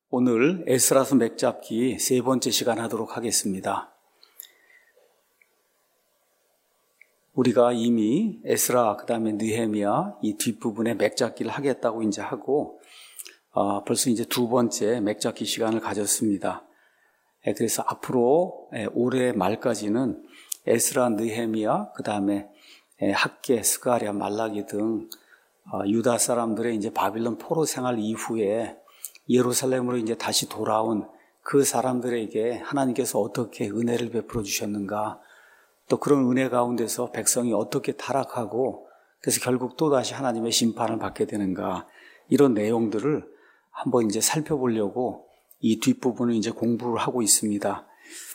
오늘 에스라서 맥잡기 세 번째 시간 하도록 하겠습니다. 우리가 이미 에스라, 그 다음에 느헤미야 이 뒷부분에 맥잡기를 하겠다고 이제 하고, 벌써 이제 두 번째 맥잡기 시간을 가졌습니다. 그래서 앞으로 올해 말까지는 에스라, 느헤미야, 그 다음에 학개, 스가랴, 말라기 등 유다 사람들의 이제 바빌론 포로 생활 이후에 예루살렘으로 이제 다시 돌아온 그 사람들에게 하나님께서 어떻게 은혜를 베풀어 주셨는가, 또 그런 은혜 가운데서 백성이 어떻게 타락하고 그래서 결국 또다시 하나님의 심판을 받게 되는가, 이런 내용들을 한번 이제 살펴보려고 이 뒷부분을 이제 공부를 하고 있습니다.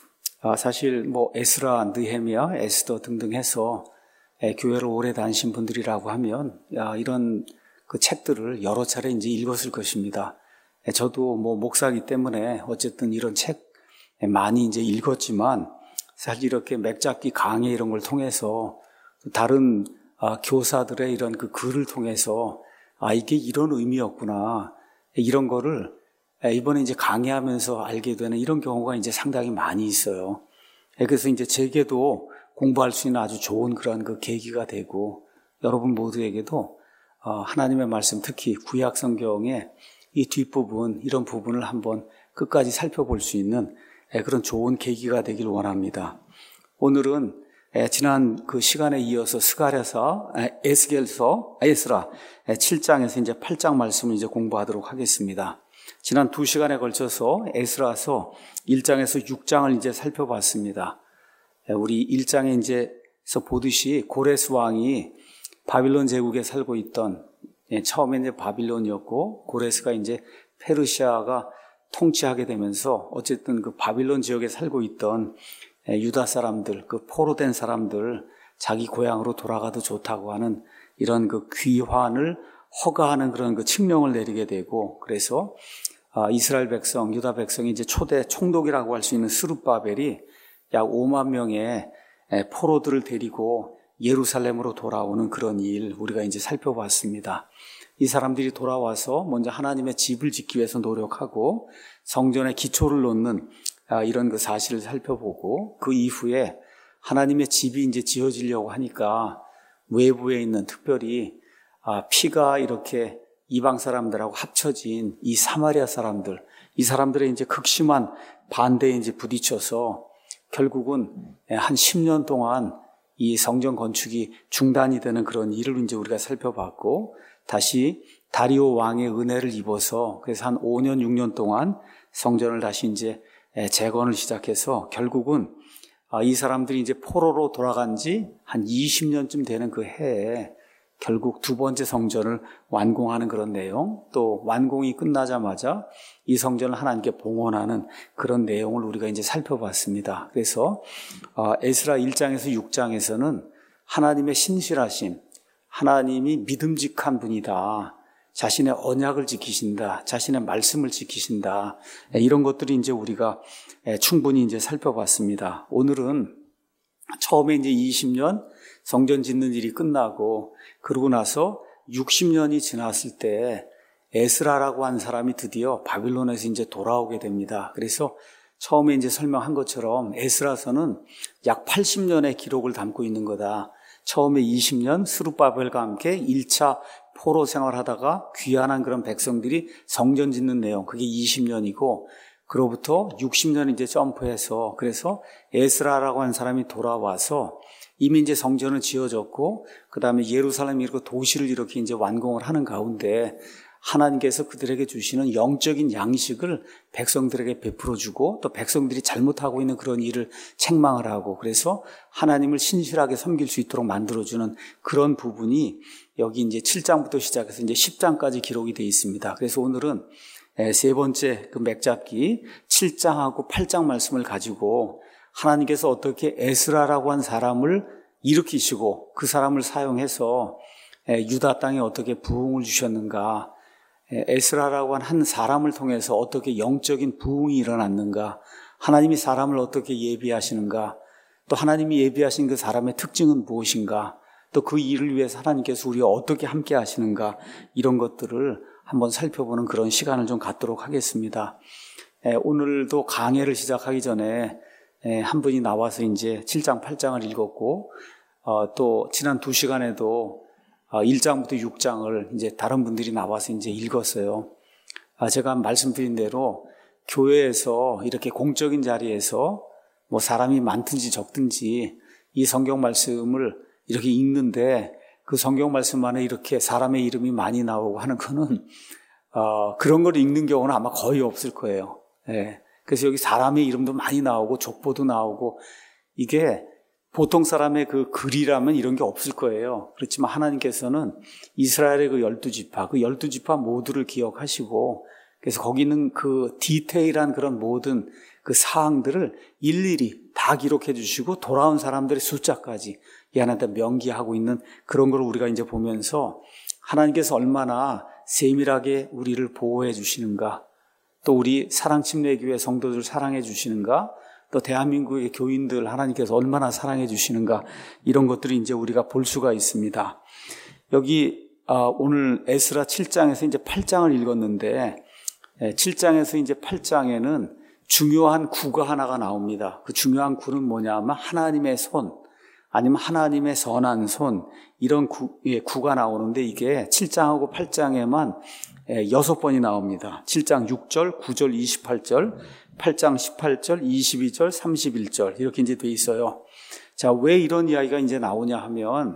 사실 에스라, 느헤미야, 에스더 등등 해서 교회를 오래 다니신 분들이라고 하면 이런 그 책들을 여러 차례 이제 읽었을 것입니다. 저도 목사이기 때문에 어쨌든 이런 책 많이 이제 읽었지만, 사실 이렇게 맥잡기 강의 이런 걸 통해서 다른 교사들의 이런 그 글을 통해서 이게 이런 의미였구나, 이런 거를 이번에 이제 강의하면서 알게 되는 이런 경우가 이제 상당히 많이 있어요. 그래서 이제 제게도 공부할 수 있는 아주 좋은 그런 그 계기가 되고, 여러분 모두에게도 하나님의 말씀, 특히 구약 성경의 이 뒷부분, 이런 부분을 한번 끝까지 살펴볼 수 있는 그런 좋은 계기가 되길 원합니다. 오늘은 지난 그 시간에 이어서 스가랴서, 에스겔서, 에스라 7장에서 이제 8장 말씀을 이제 공부하도록 하겠습니다. 지난 두 시간에 걸쳐서 에스라서 1장에서 6장을 이제 살펴봤습니다. 우리 1장에 이제서 보듯이 고레스 왕이 바빌론 제국에 살고 있던, 처음에 이제 바빌론이었고 고레스가 이제 페르시아가 통치하게 되면서 어쨌든 그 바빌론 지역에 살고 있던 유다 사람들, 그 포로된 사람들, 자기 고향으로 돌아가도 좋다고 하는 이런 그 귀환을 허가하는 그런 그 칙령을 내리게 되고, 그래서 이스라엘 백성, 유다 백성이 이제 초대 총독이라고 할 수 있는 스룹바벨이 약 5만 명의 포로들을 데리고 예루살렘으로 돌아오는 그런 일, 우리가 이제 살펴봤습니다. 이 사람들이 돌아와서 먼저 하나님의 집을 짓기 위해서 노력하고 성전의 기초를 놓는 이런 그 사실을 살펴보고, 그 이후에 하나님의 집이 이제 지어지려고 하니까 외부에 있는, 특별히 피가 이렇게 이방 사람들하고 합쳐진 이 사마리아 사람들, 이 사람들의 이제 극심한 반대에 이제 부딪혀서 결국은 한 10년 동안 이 성전 건축이 중단이 되는 그런 일을 이제 우리가 살펴봤고, 다시 다리오 왕의 은혜를 입어서 그래서 한 5년, 6년 동안 성전을 다시 이제 재건을 시작해서 결국은 이 사람들이 이제 포로로 돌아간 지 한 20년쯤 되는 그 해에 결국 두 번째 성전을 완공하는 그런 내용, 또 완공이 끝나자마자 이 성전을 하나님께 봉헌하는 그런 내용을 우리가 이제 살펴봤습니다. 그래서 에스라 1장에서 6장에서는 하나님의 신실하심, 하나님이 믿음직한 분이다, 자신의 언약을 지키신다, 자신의 말씀을 지키신다, 이런 것들이 이제 우리가 충분히 이제 살펴봤습니다. 오늘은 처음에 이제 20년 성전 짓는 일이 끝나고, 그러고 나서 60년이 지났을 때 에스라라고 한 사람이 드디어 바빌론에서 이제 돌아오게 됩니다. 그래서 처음에 이제 설명한 것처럼 에스라서는 약 80년의 기록을 담고 있는 거다. 처음에 20년 스룹바벨과 함께 1차 포로 생활하다가 귀환한 그런 백성들이 성전 짓는 내용, 그게 20년이고, 그로부터 60년 이제 점프해서, 그래서 에스라라고 한 사람이 돌아와서 이미 이제 성전은 지어졌고, 그 다음에 예루살렘 이렇게 도시를 이렇게 이제 완공을 하는 가운데 하나님께서 그들에게 주시는 영적인 양식을 백성들에게 베풀어 주고, 또 백성들이 잘못하고 있는 그런 일을 책망을 하고, 그래서 하나님을 신실하게 섬길 수 있도록 만들어주는 그런 부분이 여기 이제 7장부터 시작해서 이제 10장까지 기록이 되어 있습니다. 그래서 오늘은 세 번째 그 맥잡기 7장하고 8장 말씀을 가지고 하나님께서 어떻게 에스라라고 한 사람을 일으키시고 그 사람을 사용해서 유다 땅에 어떻게 부흥을 주셨는가, 에스라라고 한 사람을 통해서 어떻게 영적인 부흥이 일어났는가, 하나님이 사람을 어떻게 예비하시는가, 또 하나님이 예비하신 그 사람의 특징은 무엇인가, 또 그 일을 위해서 하나님께서 우리와 어떻게 함께 하시는가, 이런 것들을 한번 살펴보는 그런 시간을 좀 갖도록 하겠습니다. 오늘도 강해를 시작하기 전에 한 분이 나와서 이제 7장, 8장을 읽었고, 또 지난 2시간에도 1장부터 6장을 이제 다른 분들이 나와서 이제 읽었어요. 제가 말씀드린 대로 교회에서 이렇게 공적인 자리에서 뭐 사람이 많든지 적든지 이 성경 말씀을 이렇게 읽는데 그 성경 말씀 안에 이렇게 사람의 이름이 많이 나오고 하는 거는 그런 걸 읽는 경우는 아마 거의 없을 거예요. 그래서 여기 사람의 이름도 많이 나오고 족보도 나오고 이게 보통 사람의 그 글이라면 이런 게 없을 거예요. 그렇지만 하나님께서는 이스라엘의 그 12지파, 그 12지파 모두를 기억하시고 그래서 거기 있는 그 디테일한 그런 모든 그 사항들을 일일이 다 기록해 주시고 돌아온 사람들의 숫자까지 이 하나님께 명기하고 있는 그런 걸 우리가 이제 보면서 하나님께서 얼마나 세밀하게 우리를 보호해 주시는가, 또 우리 사랑침례교회 성도들 사랑해 주시는가, 또 대한민국의 교인들 하나님께서 얼마나 사랑해 주시는가, 이런 것들을 이제 우리가 볼 수가 있습니다. 여기 오늘 에스라 7장에서 이제 8장을 읽었는데 7장에서 이제 8장에는 중요한 구가 하나가 나옵니다. 그 중요한 구는 뭐냐면 하나님의 손, 아니면 하나님의 선한 손, 이런 구가 나오는데 이게 7장하고 8장에만 6번이 나옵니다. 7장 6절, 9절, 28절, 8장 18절, 22절, 31절 이렇게 이제 돼 있어요. 자, 왜 이런 이야기가 이제 나오냐 하면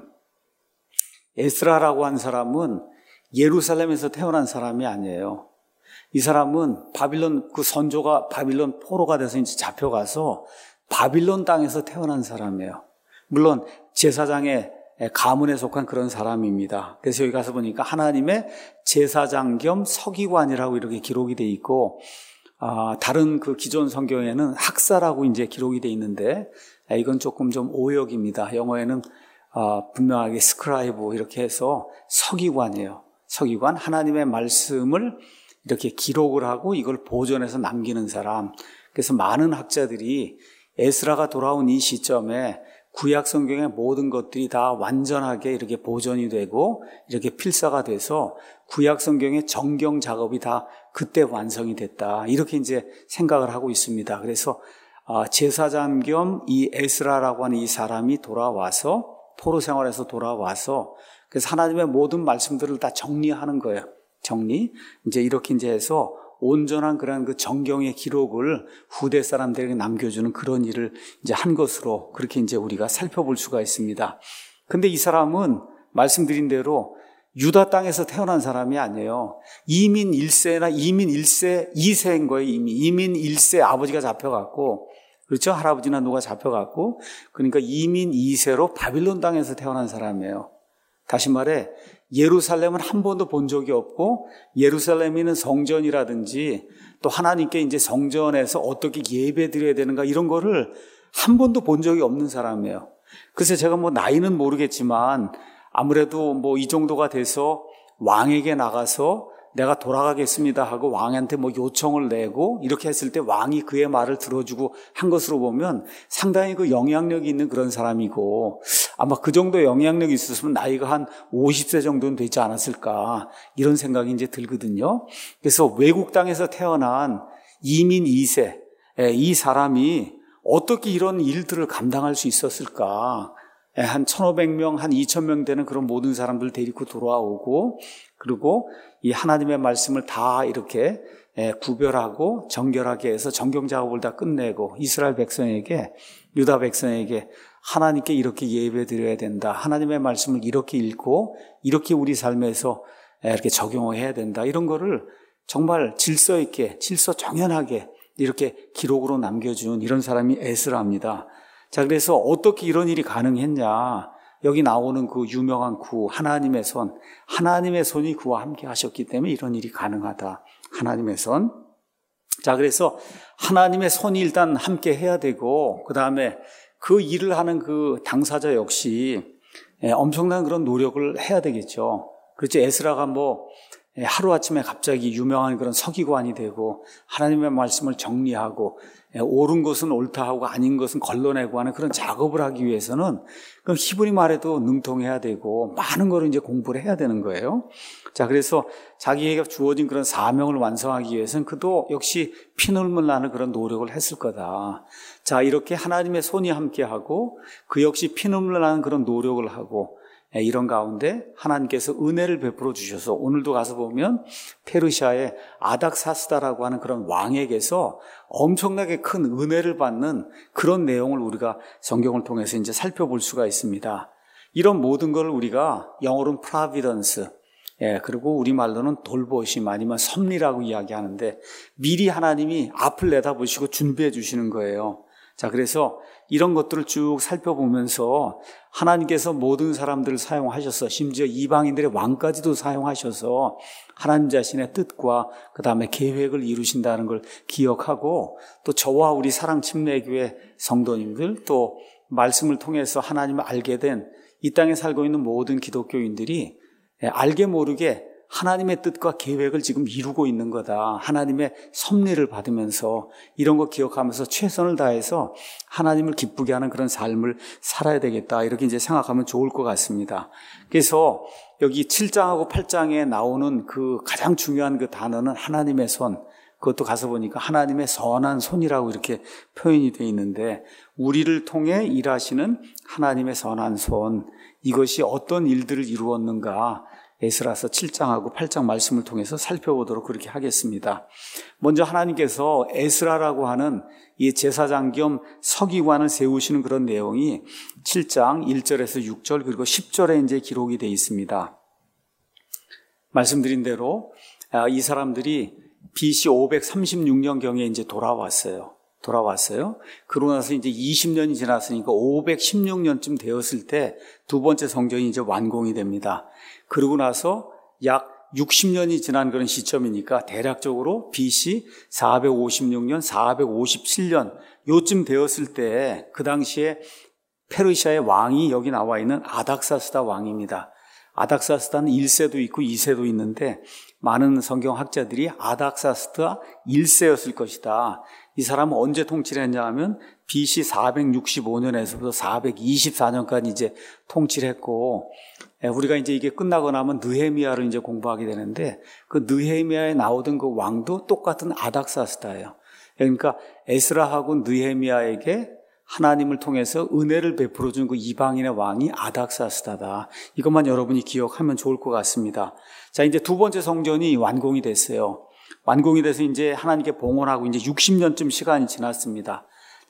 에스라라고 한 사람은 예루살렘에서 태어난 사람이 아니에요. 이 사람은 바빌론 그 선조가 바빌론 포로가 돼서 이제 잡혀가서 바빌론 땅에서 태어난 사람이에요. 물론 제사장의 가문에 속한 그런 사람입니다. 그래서 여기 가서 보니까 하나님의 제사장 겸 서기관이라고 이렇게 기록이 돼 있고, 다른 그 기존 성경에는 학사라고 이제 기록이 돼 있는데, 이건 조금 좀 오역입니다. 영어에는 분명하게 스크라이브 이렇게 해서 서기관이에요. 서기관, 하나님의 말씀을 이렇게 기록을 하고 이걸 보존해서 남기는 사람. 그래서 많은 학자들이 에스라가 돌아온 이 시점에 구약 성경의 모든 것들이 다 완전하게 이렇게 보존이 되고 이렇게 필사가 돼서 구약 성경의 정경 작업이 다 그때 완성이 됐다, 이렇게 이제 생각을 하고 있습니다. 그래서 제사장 겸 이 에스라라고 하는 이 사람이 돌아와서 포로 생활에서 돌아와서 그래서 하나님의 모든 말씀들을 다 정리하는 거예요. 정리. 이제 이렇게 이제 해서 온전한 그런 그 정경의 기록을 후대 사람들에게 남겨주는 그런 일을 이제 한 것으로 그렇게 이제 우리가 살펴볼 수가 있습니다. 근데 이 사람은 말씀드린 대로 유다 땅에서 태어난 사람이 아니에요. 이민 1세나 이민 1세, 2세인 거예요, 이미. 이민 1세 아버지가 잡혀갔고, 그렇죠? 할아버지나 누가 잡혀갔고, 그러니까 이민 2세로 바빌론 땅에서 태어난 사람이에요. 다시 말해, 예루살렘은 한 번도 본 적이 없고 예루살렘에 있는 성전이라든지 또 하나님께 이제 성전에서 어떻게 예배 드려야 되는가 이런 거를 한 번도 본 적이 없는 사람이에요. 그래서 제가 뭐 나이는 모르겠지만 아무래도 뭐 이 정도가 돼서 왕에게 나가서 내가 돌아가겠습니다 하고 왕한테 뭐 요청을 내고 이렇게 했을 때 왕이 그의 말을 들어주고 한 것으로 보면 상당히 그 영향력이 있는 그런 사람이고, 아마 그 정도 영향력이 있었으면 나이가 한 50세 정도는 되지 않았을까, 이런 생각이 이제 들거든요. 그래서 외국 땅에서 태어난 이민 2세, 이 사람이 어떻게 이런 일들을 감당할 수 있었을까. 한 1,500명, 한 2,000명 되는 그런 모든 사람들 데리고 돌아오고, 그리고 이 하나님의 말씀을 다 이렇게 구별하고 정결하게 해서 정경 작업을 다 끝내고 이스라엘 백성에게, 유다 백성에게 하나님께 이렇게 예배 드려야 된다, 하나님의 말씀을 이렇게 읽고 이렇게 우리 삶에서 이렇게 적용해야 된다, 이런 거를 정말 질서 있게, 질서 정연하게 이렇게 기록으로 남겨준 이런 사람이 에스라입니다. 자, 그래서 어떻게 이런 일이 가능했냐? 여기 나오는 그 유명한 구, 하나님의 손, 하나님의 손이 그와 함께 하셨기 때문에 이런 일이 가능하다. 하나님의 손. 자, 그래서 하나님의 손이 일단 함께 해야 되고, 그 다음에 그 일을 하는 그 당사자 역시 엄청난 그런 노력을 해야 되겠죠. 그렇죠. 에스라가 뭐 하루아침에 갑자기 유명한 그런 서기관이 되고 하나님의 말씀을 정리하고 옳은 것은 옳다 하고 아닌 것은 걸러내고 하는 그런 작업을 하기 위해서는 그럼 히브리 말에도 능통해야 되고 많은 걸 이제 공부를 해야 되는 거예요. 자, 그래서 자기에게 주어진 그런 사명을 완성하기 위해서는 그도 역시 피눈물 나는 그런 노력을 했을 거다. 자, 이렇게 하나님의 손이 함께하고 그 역시 피눈물 나는 그런 노력을 하고 이런 가운데 하나님께서 은혜를 베풀어 주셔서 오늘도 가서 보면 페르시아의 아닥사스다라고 하는 그런 왕에게서 엄청나게 큰 은혜를 받는 그런 내용을 우리가 성경을 통해서 이제 살펴볼 수가 있습니다. 이런 모든 걸 우리가 영어로는 providence, 그리고 우리말로는 돌보심 아니면 섭리라고 이야기하는데 미리 하나님이 앞을 내다보시고 준비해 주시는 거예요. 자, 그래서 이런 것들을 쭉 살펴보면서 하나님께서 모든 사람들을 사용하셔서 심지어 이방인들의 왕까지도 사용하셔서 하나님 자신의 뜻과 그 다음에 계획을 이루신다는 걸 기억하고 또 저와 우리 사랑침례교회 성도님들 또 말씀을 통해서 하나님을 알게 된 이 땅에 살고 있는 모든 기독교인들이 알게 모르게 하나님의 뜻과 계획을 지금 이루고 있는 거다. 하나님의 섭리를 받으면서 이런 거 기억하면서 최선을 다해서 하나님을 기쁘게 하는 그런 삶을 살아야 되겠다. 이렇게 이제 생각하면 좋을 것 같습니다. 그래서 여기 7장하고 8장에 나오는 그 가장 중요한 그 단어는 하나님의 손. 그것도 가서 보니까 하나님의 선한 손이라고 이렇게 표현이 되어 있는데 우리를 통해 일하시는 하나님의 선한 손. 이것이 어떤 일들을 이루었는가. 에스라서 7장하고 8장 말씀을 통해서 살펴보도록 그렇게 하겠습니다. 먼저 하나님께서 에스라라고 하는 이 제사장 겸 서기관을 세우시는 그런 내용이 7장 1절에서 6절 그리고 10절에 이제 기록이 되어 있습니다. 말씀드린 대로 이 사람들이 BC 536년경에 이제 돌아왔어요. 그러고 나서 이제 20년이 지났으니까 516년쯤 되었을 때 두 번째 성전이 이제 완공이 됩니다. 그러고 나서 약 60년이 지난 그런 시점이니까 대략적으로 BC 456년, 457년 요쯤 되었을 때 그 당시에 페르시아의 왕이 여기 나와 있는 아닥사스다 왕입니다. 아닥사스다는 1세도 있고 2세도 있는데 많은 성경학자들이 아닥사스다 1세였을 것이다. 이 사람은 언제 통치를 했냐 하면 BC 465년에서부터 424년까지 이제 통치를 했고 우리가 이제 이게 끝나고 나면 느헤미야를 이제 공부하게 되는데 그 느헤미야에 나오던 그 왕도 똑같은 아닥사스다예요. 그러니까 에스라하고 느헤미야에게 하나님을 통해서 은혜를 베풀어 준 그 이방인의 왕이 아닥사스다다. 이것만 여러분이 기억하면 좋을 것 같습니다. 자, 이제 두 번째 성전이 완공이 됐어요. 완공이 돼서 이제 하나님께 봉헌하고 이제 60년쯤 시간이 지났습니다.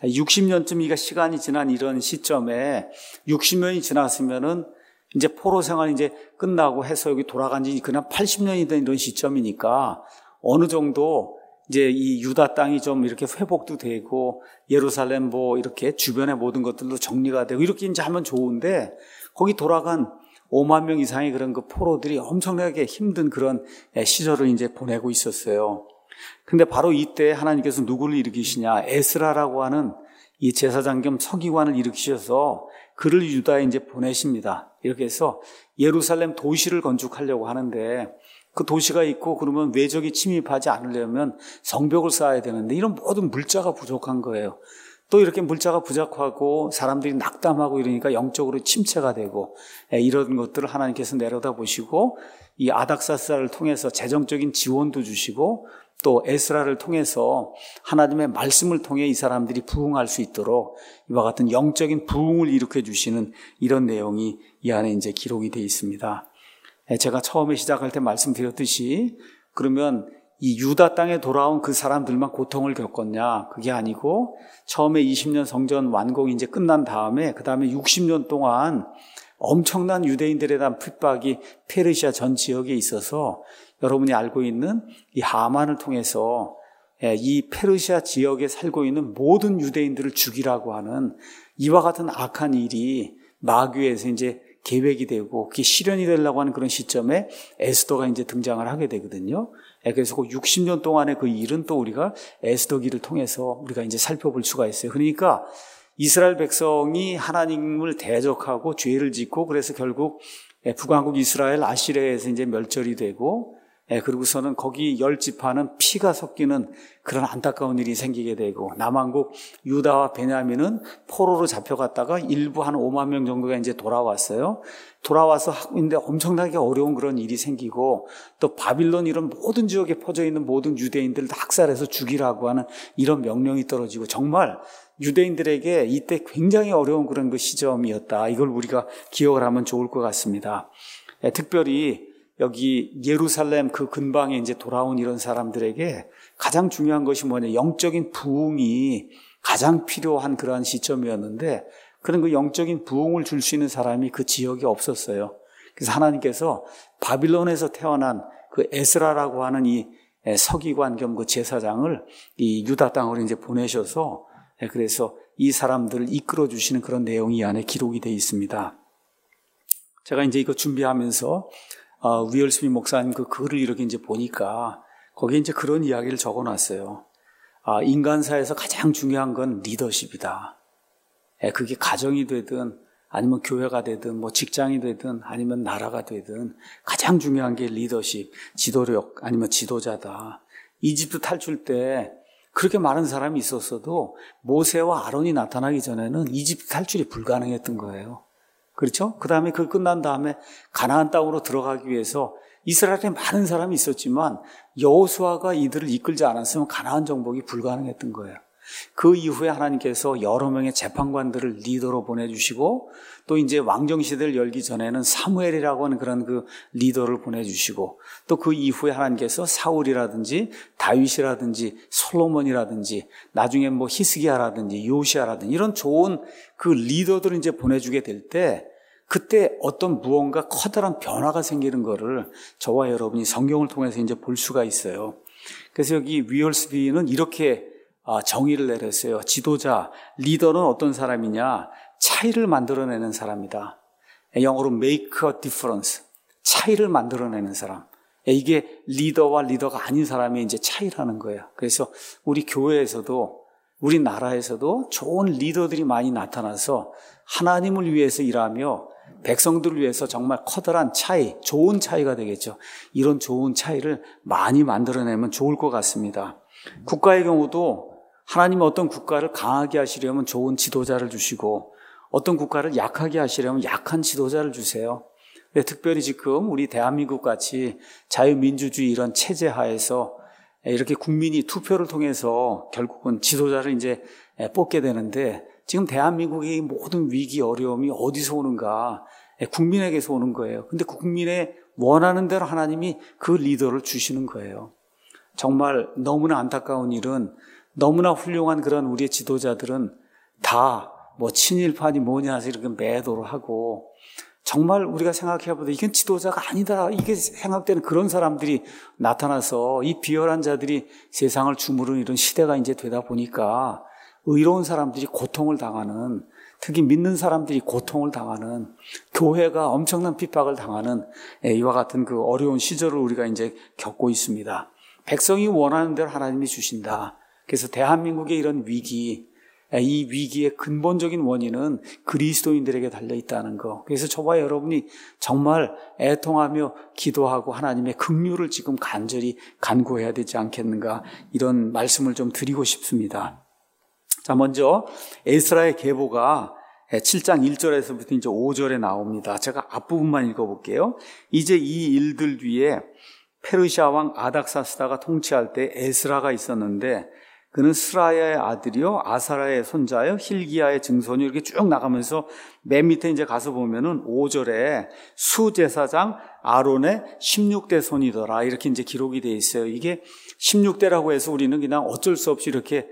60년쯤 시간이 지난 이런 시점에 60년이 지났으면은 이제 포로 생활이 이제 끝나고 해서 여기 돌아간 지 그냥 80년이 된 이런 시점이니까 어느 정도 이제 이 유다 땅이 좀 이렇게 회복도 되고 예루살렘 뭐 이렇게 주변의 모든 것들도 정리가 되고 이렇게 이제 하면 좋은데 거기 돌아간 5만 명 이상의 그런 그 포로들이 엄청나게 힘든 그런 시절을 이제 보내고 있었어요. 근데 바로 이때 하나님께서 누구를 일으키시냐? 에스라라고 하는 이 제사장 겸 서기관을 일으키셔서 그를 유다에 이제 보내십니다. 이렇게 해서 예루살렘 도시를 건축하려고 하는데 그 도시가 있고 그러면 외적이 침입하지 않으려면 성벽을 쌓아야 되는데 이런 모든 물자가 부족한 거예요. 또 이렇게 물자가 부족하고 사람들이 낙담하고 이러니까 영적으로 침체가 되고 이런 것들을 하나님께서 내려다보시고 이 아닥사스다를 통해서 재정적인 지원도 주시고 또 에스라를 통해서 하나님의 말씀을 통해 이 사람들이 부흥할 수 있도록 이와 같은 영적인 부흥을 일으켜 주시는 이런 내용이 이 안에 이제 기록이 되어 있습니다. 제가 처음에 시작할 때 말씀드렸듯이 그러면 이 유다 땅에 돌아온 그 사람들만 고통을 겪었냐? 그게 아니고 처음에 20년 성전 완공이 이제 끝난 다음에 그 다음에 60년 동안 엄청난 유대인들에 대한 핍박이 페르시아 전 지역에 있어서 여러분이 알고 있는 이 하만을 통해서 이 페르시아 지역에 살고 있는 모든 유대인들을 죽이라고 하는 이와 같은 악한 일이 마귀에서 이제 계획이 되고 그게 실현이 되려고 하는 그런 시점에 에스더가 이제 등장을 하게 되거든요. 그래서 그 60년 동안의 그 일은 또 우리가 에스더기를 통해서 우리가 이제 살펴볼 수가 있어요. 그러니까 이스라엘 백성이 하나님을 대적하고 죄를 짓고 그래서 결국 북왕국 이스라엘 아시리아에서 이제 멸절이 되고 그리고서는 거기 10지파는 피가 섞이는 그런 안타까운 일이 생기게 되고, 남한국 유다와 베냐민은 포로로 잡혀갔다가 일부 한 5만 명 정도가 이제 돌아왔어요. 돌아와서 하는데 엄청나게 어려운 그런 일이 생기고, 또 바빌론 이런 모든 지역에 퍼져 있는 모든 유대인들을 다 학살해서 죽이라고 하는 이런 명령이 떨어지고, 정말 유대인들에게 이때 굉장히 어려운 그런 그 시점이었다. 이걸 우리가 기억을 하면 좋을 것 같습니다. 특별히 여기 예루살렘 그 근방에 이제 돌아온 이런 사람들에게 가장 중요한 것이 뭐냐, 영적인 부흥이 가장 필요한 그러한 시점이었는데, 그런 그 영적인 부흥을 줄 수 있는 사람이 그 지역에 없었어요. 그래서 하나님께서 바빌론에서 태어난 그 에스라라고 하는 이 서기관 겸 그 제사장을 이 유다 땅으로 이제 보내셔서, 그래서 이 사람들을 이끌어 주시는 그런 내용이 이 안에 기록이 되어 있습니다. 제가 이제 이거 준비하면서 위얼스미 목사님 그 글을 이렇게 이제 보니까 거기에 이제 그런 이야기를 적어 놨어요. 인간사에서 가장 중요한 건 리더십이다. 그게 가정이 되든 아니면 교회가 되든 뭐 직장이 되든 아니면 나라가 되든 가장 중요한 게 리더십, 지도력 아니면 지도자다. 이집트 탈출 때 그렇게 많은 사람이 있었어도 모세와 아론이 나타나기 전에는 이집트 탈출이 불가능했던 거예요. 그렇죠? 그 다음에 그 끝난 다음에 가나안 땅으로 들어가기 위해서 이스라엘에 많은 사람이 있었지만 여호수아가 이들을 이끌지 않았으면 가나안 정복이 불가능했던 거예요. 그 이후에 하나님께서 여러 명의 재판관들을 리더로 보내주시고, 또 이제 왕정시대를 열기 전에는 사무엘이라고 하는 그런 그 리더를 보내주시고, 또 그 이후에 하나님께서 사울이라든지 다윗이라든지 솔로몬이라든지 나중에 뭐 히스기야라든지 요시야라든지 이런 좋은 그 리더들을 이제 보내주게 될 때, 그때 어떤 무언가 커다란 변화가 생기는 거를 저와 여러분이 성경을 통해서 이제 볼 수가 있어요. 그래서 여기 위얼스비는 이렇게 정의를 내렸어요. 지도자, 리더는 어떤 사람이냐? 차이를 만들어내는 사람이다. 영어로 make a difference. 차이를 만들어내는 사람. 이게 리더와 리더가 아닌 사람이 이제 차이라는 거예요. 그래서 우리 교회에서도, 우리 나라에서도 좋은 리더들이 많이 나타나서 하나님을 위해서 일하며 백성들을 위해서 정말 커다란 차이, 좋은 차이가 되겠죠. 이런 좋은 차이를 많이 만들어내면 좋을 것 같습니다. 국가의 경우도 하나님은 어떤 국가를 강하게 하시려면 좋은 지도자를 주시고, 어떤 국가를 약하게 하시려면 약한 지도자를 주세요. 특별히 지금 우리 대한민국 같이 자유민주주의 이런 체제 하에서 이렇게 국민이 투표를 통해서 결국은 지도자를 이제 뽑게 되는데, 지금 대한민국의 모든 위기 어려움이 어디서 오는가? 국민에게서 오는 거예요. 근데 국민의 원하는 대로 하나님이 그 리더를 주시는 거예요. 정말 너무나 안타까운 일은, 너무나 훌륭한 그런 우리의 지도자들은 다 뭐 친일파니 뭐냐 해서 이렇게 매도를 하고, 정말 우리가 생각해보다 이건 지도자가 아니다 이게 생각되는 그런 사람들이 나타나서 이 비열한 자들이 세상을 주무르는 이런 시대가 이제 되다 보니까 의로운 사람들이 고통을 당하는, 특히 믿는 사람들이 고통을 당하는, 교회가 엄청난 핍박을 당하는 이와 같은 그 어려운 시절을 우리가 이제 겪고 있습니다. 백성이 원하는 대로 하나님이 주신다. 그래서 대한민국의 이런 위기, 이 위기의 근본적인 원인은 그리스도인들에게 달려있다는 거. 그래서 저와 여러분이 정말 애통하며 기도하고 하나님의 긍휼을 지금 간절히 간구해야 되지 않겠는가, 이런 말씀을 좀 드리고 싶습니다. 자, 먼저 에스라의 계보가 7장 1절에서부터 이제 5절에 나옵니다. 제가 앞부분만 읽어볼게요. 이제 이 일들 뒤에 페르시아 왕 아닥사스다가 통치할 때 에스라가 있었는데, 그는 스라야의 아들이요 아사라의 손자요 hil기야의 증손이, 이렇게 쭉 나가면서 맨 밑에 이제 가서 보면은 5절에 수제사장 아론의 16대 손이더라, 이렇게 이제 기록이 되어 있어요. 이게 16대라고 해서 우리는 그냥 어쩔 수 없이 이렇게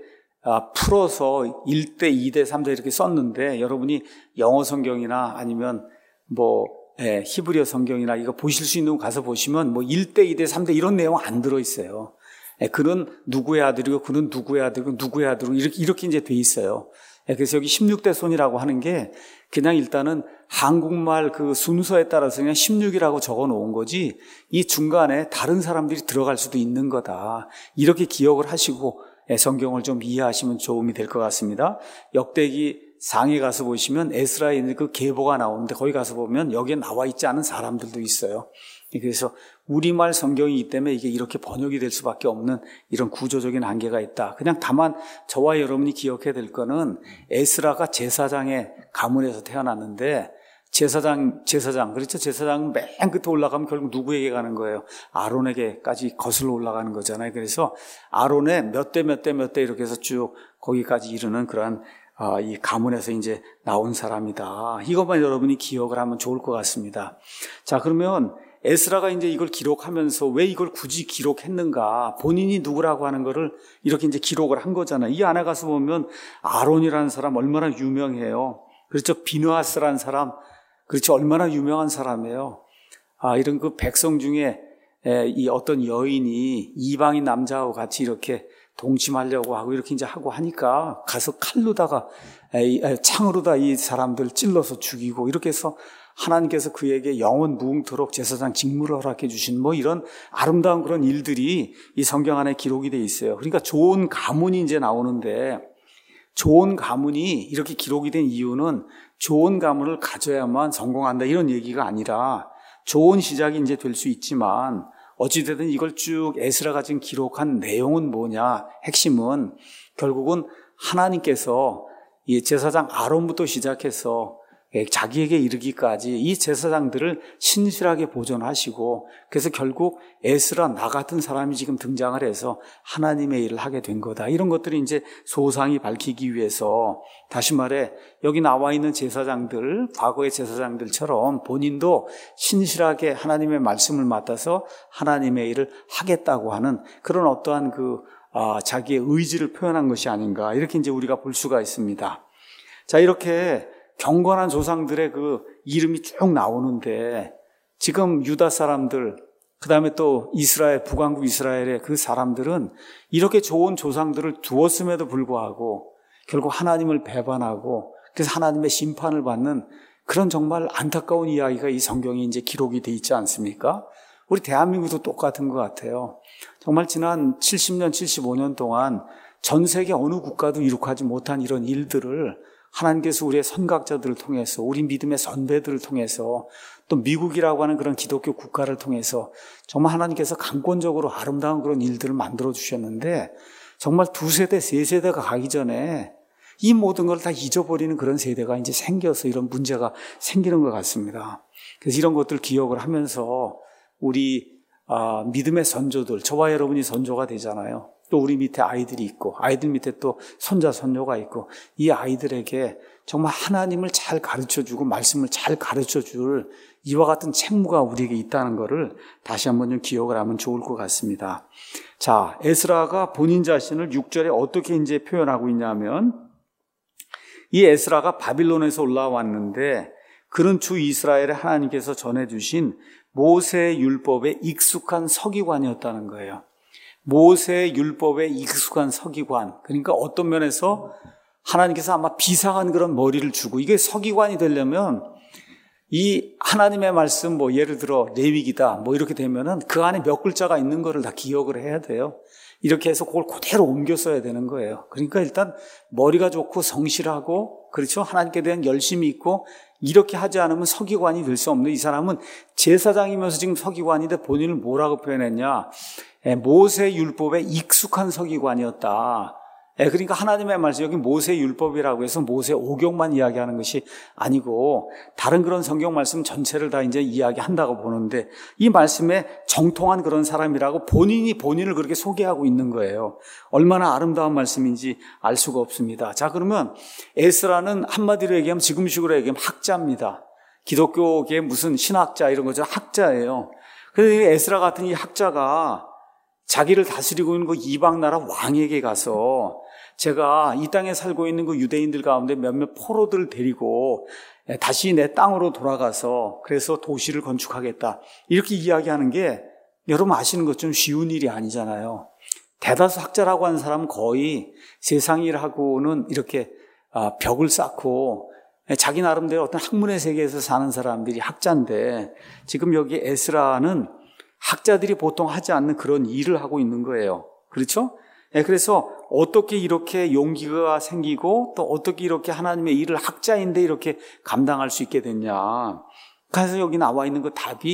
풀어서 1대, 2대, 3대 이렇게 썼는데, 여러분이 영어 성경이나 아니면 뭐 히브리어 성경이나 이거 보실 수 있는 거 가서 보시면 뭐 1대, 2대, 3대 이런 내용 안 들어 있어요. 그는 누구의 아들이고 그는 누구의 아들이고 누구의 아들이고 이렇게 이제 돼 있어요. 그래서 여기 16대 손이라고 하는 게 그냥 일단은 한국말 그 순서에 따라서 그냥 16이라고 적어 놓은 거지, 이 중간에 다른 사람들이 들어갈 수도 있는 거다. 이렇게 기억을 하시고 성경을 좀 이해하시면 도움이 될 것 같습니다. 역대기 상에 가서 보시면 에스라의 그 계보가 나오는데, 거기 가서 보면 여기에 나와 있지 않은 사람들도 있어요. 그래서 우리말 성경이기 때문에 이게 이렇게 번역이 될 수밖에 없는 이런 구조적인 한계가 있다. 그냥 다만 저와 여러분이 기억해야 될 거는 에스라가 제사장의 가문에서 태어났는데 제사장, 그렇죠? 제사장은 맨 끝에 올라가면 결국 누구에게 가는 거예요? 아론에게까지 거슬러 올라가는 거잖아요. 그래서 아론의 몇 대 이렇게 해서 쭉 거기까지 이르는 그러한 이 가문에서 이제 나온 사람이다. 이것만 여러분이 기억을 하면 좋을 것 같습니다. 자, 그러면 에스라가 이제 이걸 기록하면서 왜 이걸 굳이 기록했는가? 본인이 누구라고 하는 거를 이렇게 이제 기록을 한 거잖아요. 이 안에 가서 보면 아론이라는 사람 얼마나 유명해요. 그렇죠? 비느하스라는 사람, 그렇죠? 얼마나 유명한 사람이에요. 이런 그 백성 중에 이 어떤 여인이 이방인 남자하고 같이 이렇게 동침하려고 하고 이렇게 이제 하고 하니까 가서 칼로다가 창으로다 이 사람들 찔러서 죽이고 이렇게 해서 하나님께서 그에게 영원 무궁토록 제사장 직무를 허락해 주신 뭐 이런 아름다운 그런 일들이 이 성경 안에 기록이 돼 있어요. 그러니까 좋은 가문이 이제 나오는데 좋은 가문이 이렇게 기록이 된 이유는 좋은 가문을 가져야만 성공한다 이런 얘기가 아니라 좋은 시작이 이제 될 수 있지만 어찌되든 이걸 쭉 에스라가 지금 기록한 내용은 뭐냐? 핵심은 결국은 하나님께서 이 제사장 아론부터 시작해서 자기에게 이르기까지 이 제사장들을 신실하게 보존하시고 그래서 결국 에스라 나 같은 사람이 지금 등장을 해서 하나님의 일을 하게 된 거다. 이런 것들이 이제 소상히 밝히기 위해서 다시 말해 여기 나와 있는 제사장들, 과거의 제사장들처럼 본인도 신실하게 하나님의 말씀을 맡아서 하나님의 일을 하겠다고 하는 그런 어떠한 자기의 의지를 표현한 것이 아닌가 이렇게 이제 우리가 볼 수가 있습니다. 자, 이렇게 경건한 조상들의 그 이름이 쭉 나오는데 지금 유다 사람들 그 다음에 또 이스라엘 북왕국 이스라엘의 그 사람들은 이렇게 좋은 조상들을 두었음에도 불구하고 결국 하나님을 배반하고 그래서 하나님의 심판을 받는 그런 정말 안타까운 이야기가 이 성경에 이제 기록이 돼 있지 않습니까? 우리 대한민국도 똑같은 것 같아요. 정말 지난 70년, 75년 동안 전 세계 어느 국가도 이룩하지 못한 이런 일들을 하나님께서 우리의 선각자들을 통해서 우리 믿음의 선배들을 통해서 또 미국이라고 하는 그런 기독교 국가를 통해서 정말 하나님께서 강권적으로 아름다운 그런 일들을 만들어 주셨는데 정말 2세대, 3세대가 가기 전에 이 모든 걸 다 잊어버리는 그런 세대가 이제 생겨서 이런 문제가 생기는 것 같습니다. 그래서 이런 것들 기억을 하면서 우리 믿음의 선조들, 저와 여러분이 선조가 되잖아요. 또 우리 밑에 아이들이 있고 아이들 밑에 또 손자, 손녀가 있고 이 아이들에게 정말 하나님을 잘 가르쳐주고 말씀을 잘 가르쳐줄 이와 같은 책무가 우리에게 있다는 것을 다시 한번 좀 기억을 하면 좋을 것 같습니다. 자, 에스라가 본인 자신을 6절에 어떻게 이제 표현하고 있냐면 이 에스라가 바빌론에서 올라왔는데 그는 주 이스라엘의 하나님께서 전해주신 모세의 율법에 익숙한 서기관이었다는 거예요. 모세의 율법에 익숙한 서기관. 그러니까 어떤 면에서 하나님께서 아마 비상한 그런 머리를 주고 이게 서기관이 되려면 이 하나님의 말씀 예를 들어 레위기다 이렇게 되면은 그 안에 몇 글자가 있는 거를 다 기억을 해야 돼요. 이렇게 해서 그걸 그대로 옮겨 써야 되는 거예요. 그러니까 일단 머리가 좋고 성실하고 그렇죠. 하나님께 대한 열심이 있고 이렇게 하지 않으면 서기관이 될 수 없는 이 사람은 제사장이면서 지금 서기관인데 본인을 뭐라고 표현했냐? 모세 율법에 익숙한 서기관이었다. 그러니까 하나님의 말씀, 여기 모세 율법이라고 해서 모세 오경만 이야기하는 것이 아니고 다른 그런 성경 말씀 전체를 다 이제 이야기한다고 보는데 이 말씀에 정통한 그런 사람이라고 본인이 본인을 그렇게 소개하고 있는 거예요. 얼마나 아름다운 말씀인지 알 수가 없습니다. 자, 그러면 에스라는 한마디로 얘기하면 지금식으로 얘기하면 학자입니다. 기독교계 무슨 신학자 이런 거죠. 학자예요. 그래서 에스라 같은 이 학자가 자기를 다스리고 있는 그 이방 나라 왕에게 가서 제가 이 땅에 살고 있는 그 유대인들 가운데 몇몇 포로들을 데리고 다시 내 땅으로 돌아가서 그래서 도시를 건축하겠다. 이렇게 이야기하는 게 여러분 아시는 것처럼 쉬운 일이 아니잖아요. 대다수 학자라고 하는 사람은 거의 세상 일하고는 이렇게 벽을 쌓고 자기 나름대로 어떤 학문의 세계에서 사는 사람들이 학자인데 지금 여기 에스라는 학자들이 보통 하지 않는 그런 일을 하고 있는 거예요. 그렇죠? 그래서 어떻게 이렇게 용기가 생기고 또 어떻게 이렇게 하나님의 일을 학자인데 이렇게 감당할 수 있게 됐냐. 그래서 여기 나와 있는 그 답이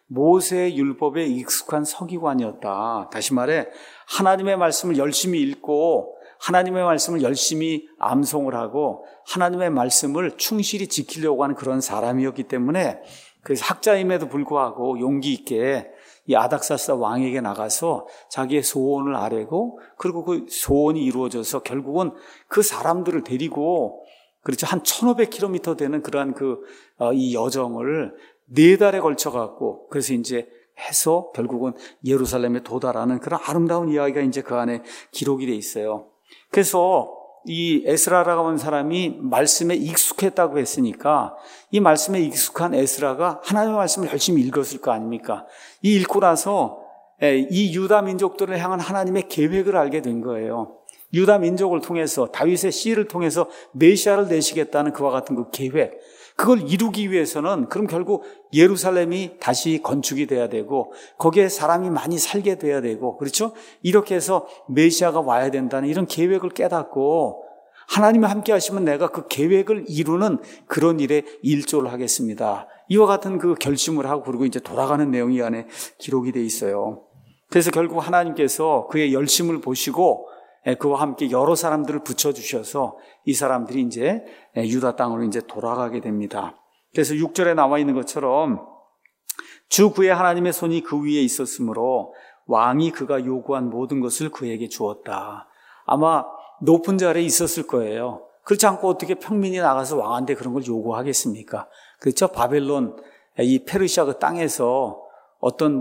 모세의 율법에 익숙한 서기관이었다. 다시 말해 하나님의 말씀을 열심히 읽고 하나님의 말씀을 열심히 암송을 하고 하나님의 말씀을 충실히 지키려고 하는 그런 사람이었기 때문에 그래서 학자임에도 불구하고 용기 있게 이 아닥사스다 왕에게 나가서 자기의 소원을 아뢰고 그리고 그 소원이 이루어져서 결국은 그 사람들을 데리고 그렇죠. 한 1500km 되는 그러한 이 여정을 4달에 걸쳐 갖고 그래서 이제 해서 결국은 예루살렘에 도달하는 그런 아름다운 이야기가 이제 그 안에 기록이 돼 있어요. 그래서 이 에스라라고 하는 사람이 말씀에 익숙했다고 했으니까 이 말씀에 익숙한 에스라가 하나님의 말씀을 열심히 읽었을 거 아닙니까? 이 읽고 나서 이 유다 민족들을 향한 하나님의 계획을 알게 된 거예요. 유다 민족을 통해서 다윗의 씨를 통해서 메시아를 내시겠다는 그와 같은 그 계획, 그걸 이루기 위해서는 그럼 결국 예루살렘이 다시 건축이 돼야 되고 거기에 사람이 많이 살게 돼야 되고 그렇죠? 이렇게 해서 메시아가 와야 된다는 이런 계획을 깨닫고 하나님이 함께 하시면 내가 그 계획을 이루는 그런 일에 일조를 하겠습니다. 이와 같은 그 결심을 하고 그리고 이제 돌아가는 내용이 안에 기록이 돼 있어요. 그래서 결국 하나님께서 그의 열심을 보시고 그와 함께 여러 사람들을 붙여주셔서 이 사람들이 이제 유다 땅으로 이제 돌아가게 됩니다. 그래서 6절에 나와 있는 것처럼 주 그의 하나님의 손이 그 위에 있었으므로 왕이 그가 요구한 모든 것을 그에게 주었다. 아마 높은 자리에 있었을 거예요. 그렇지 않고 어떻게 평민이 나가서 왕한테 그런 걸 요구하겠습니까? 그렇죠? 바벨론, 이 페르시아 그 땅에서 어떤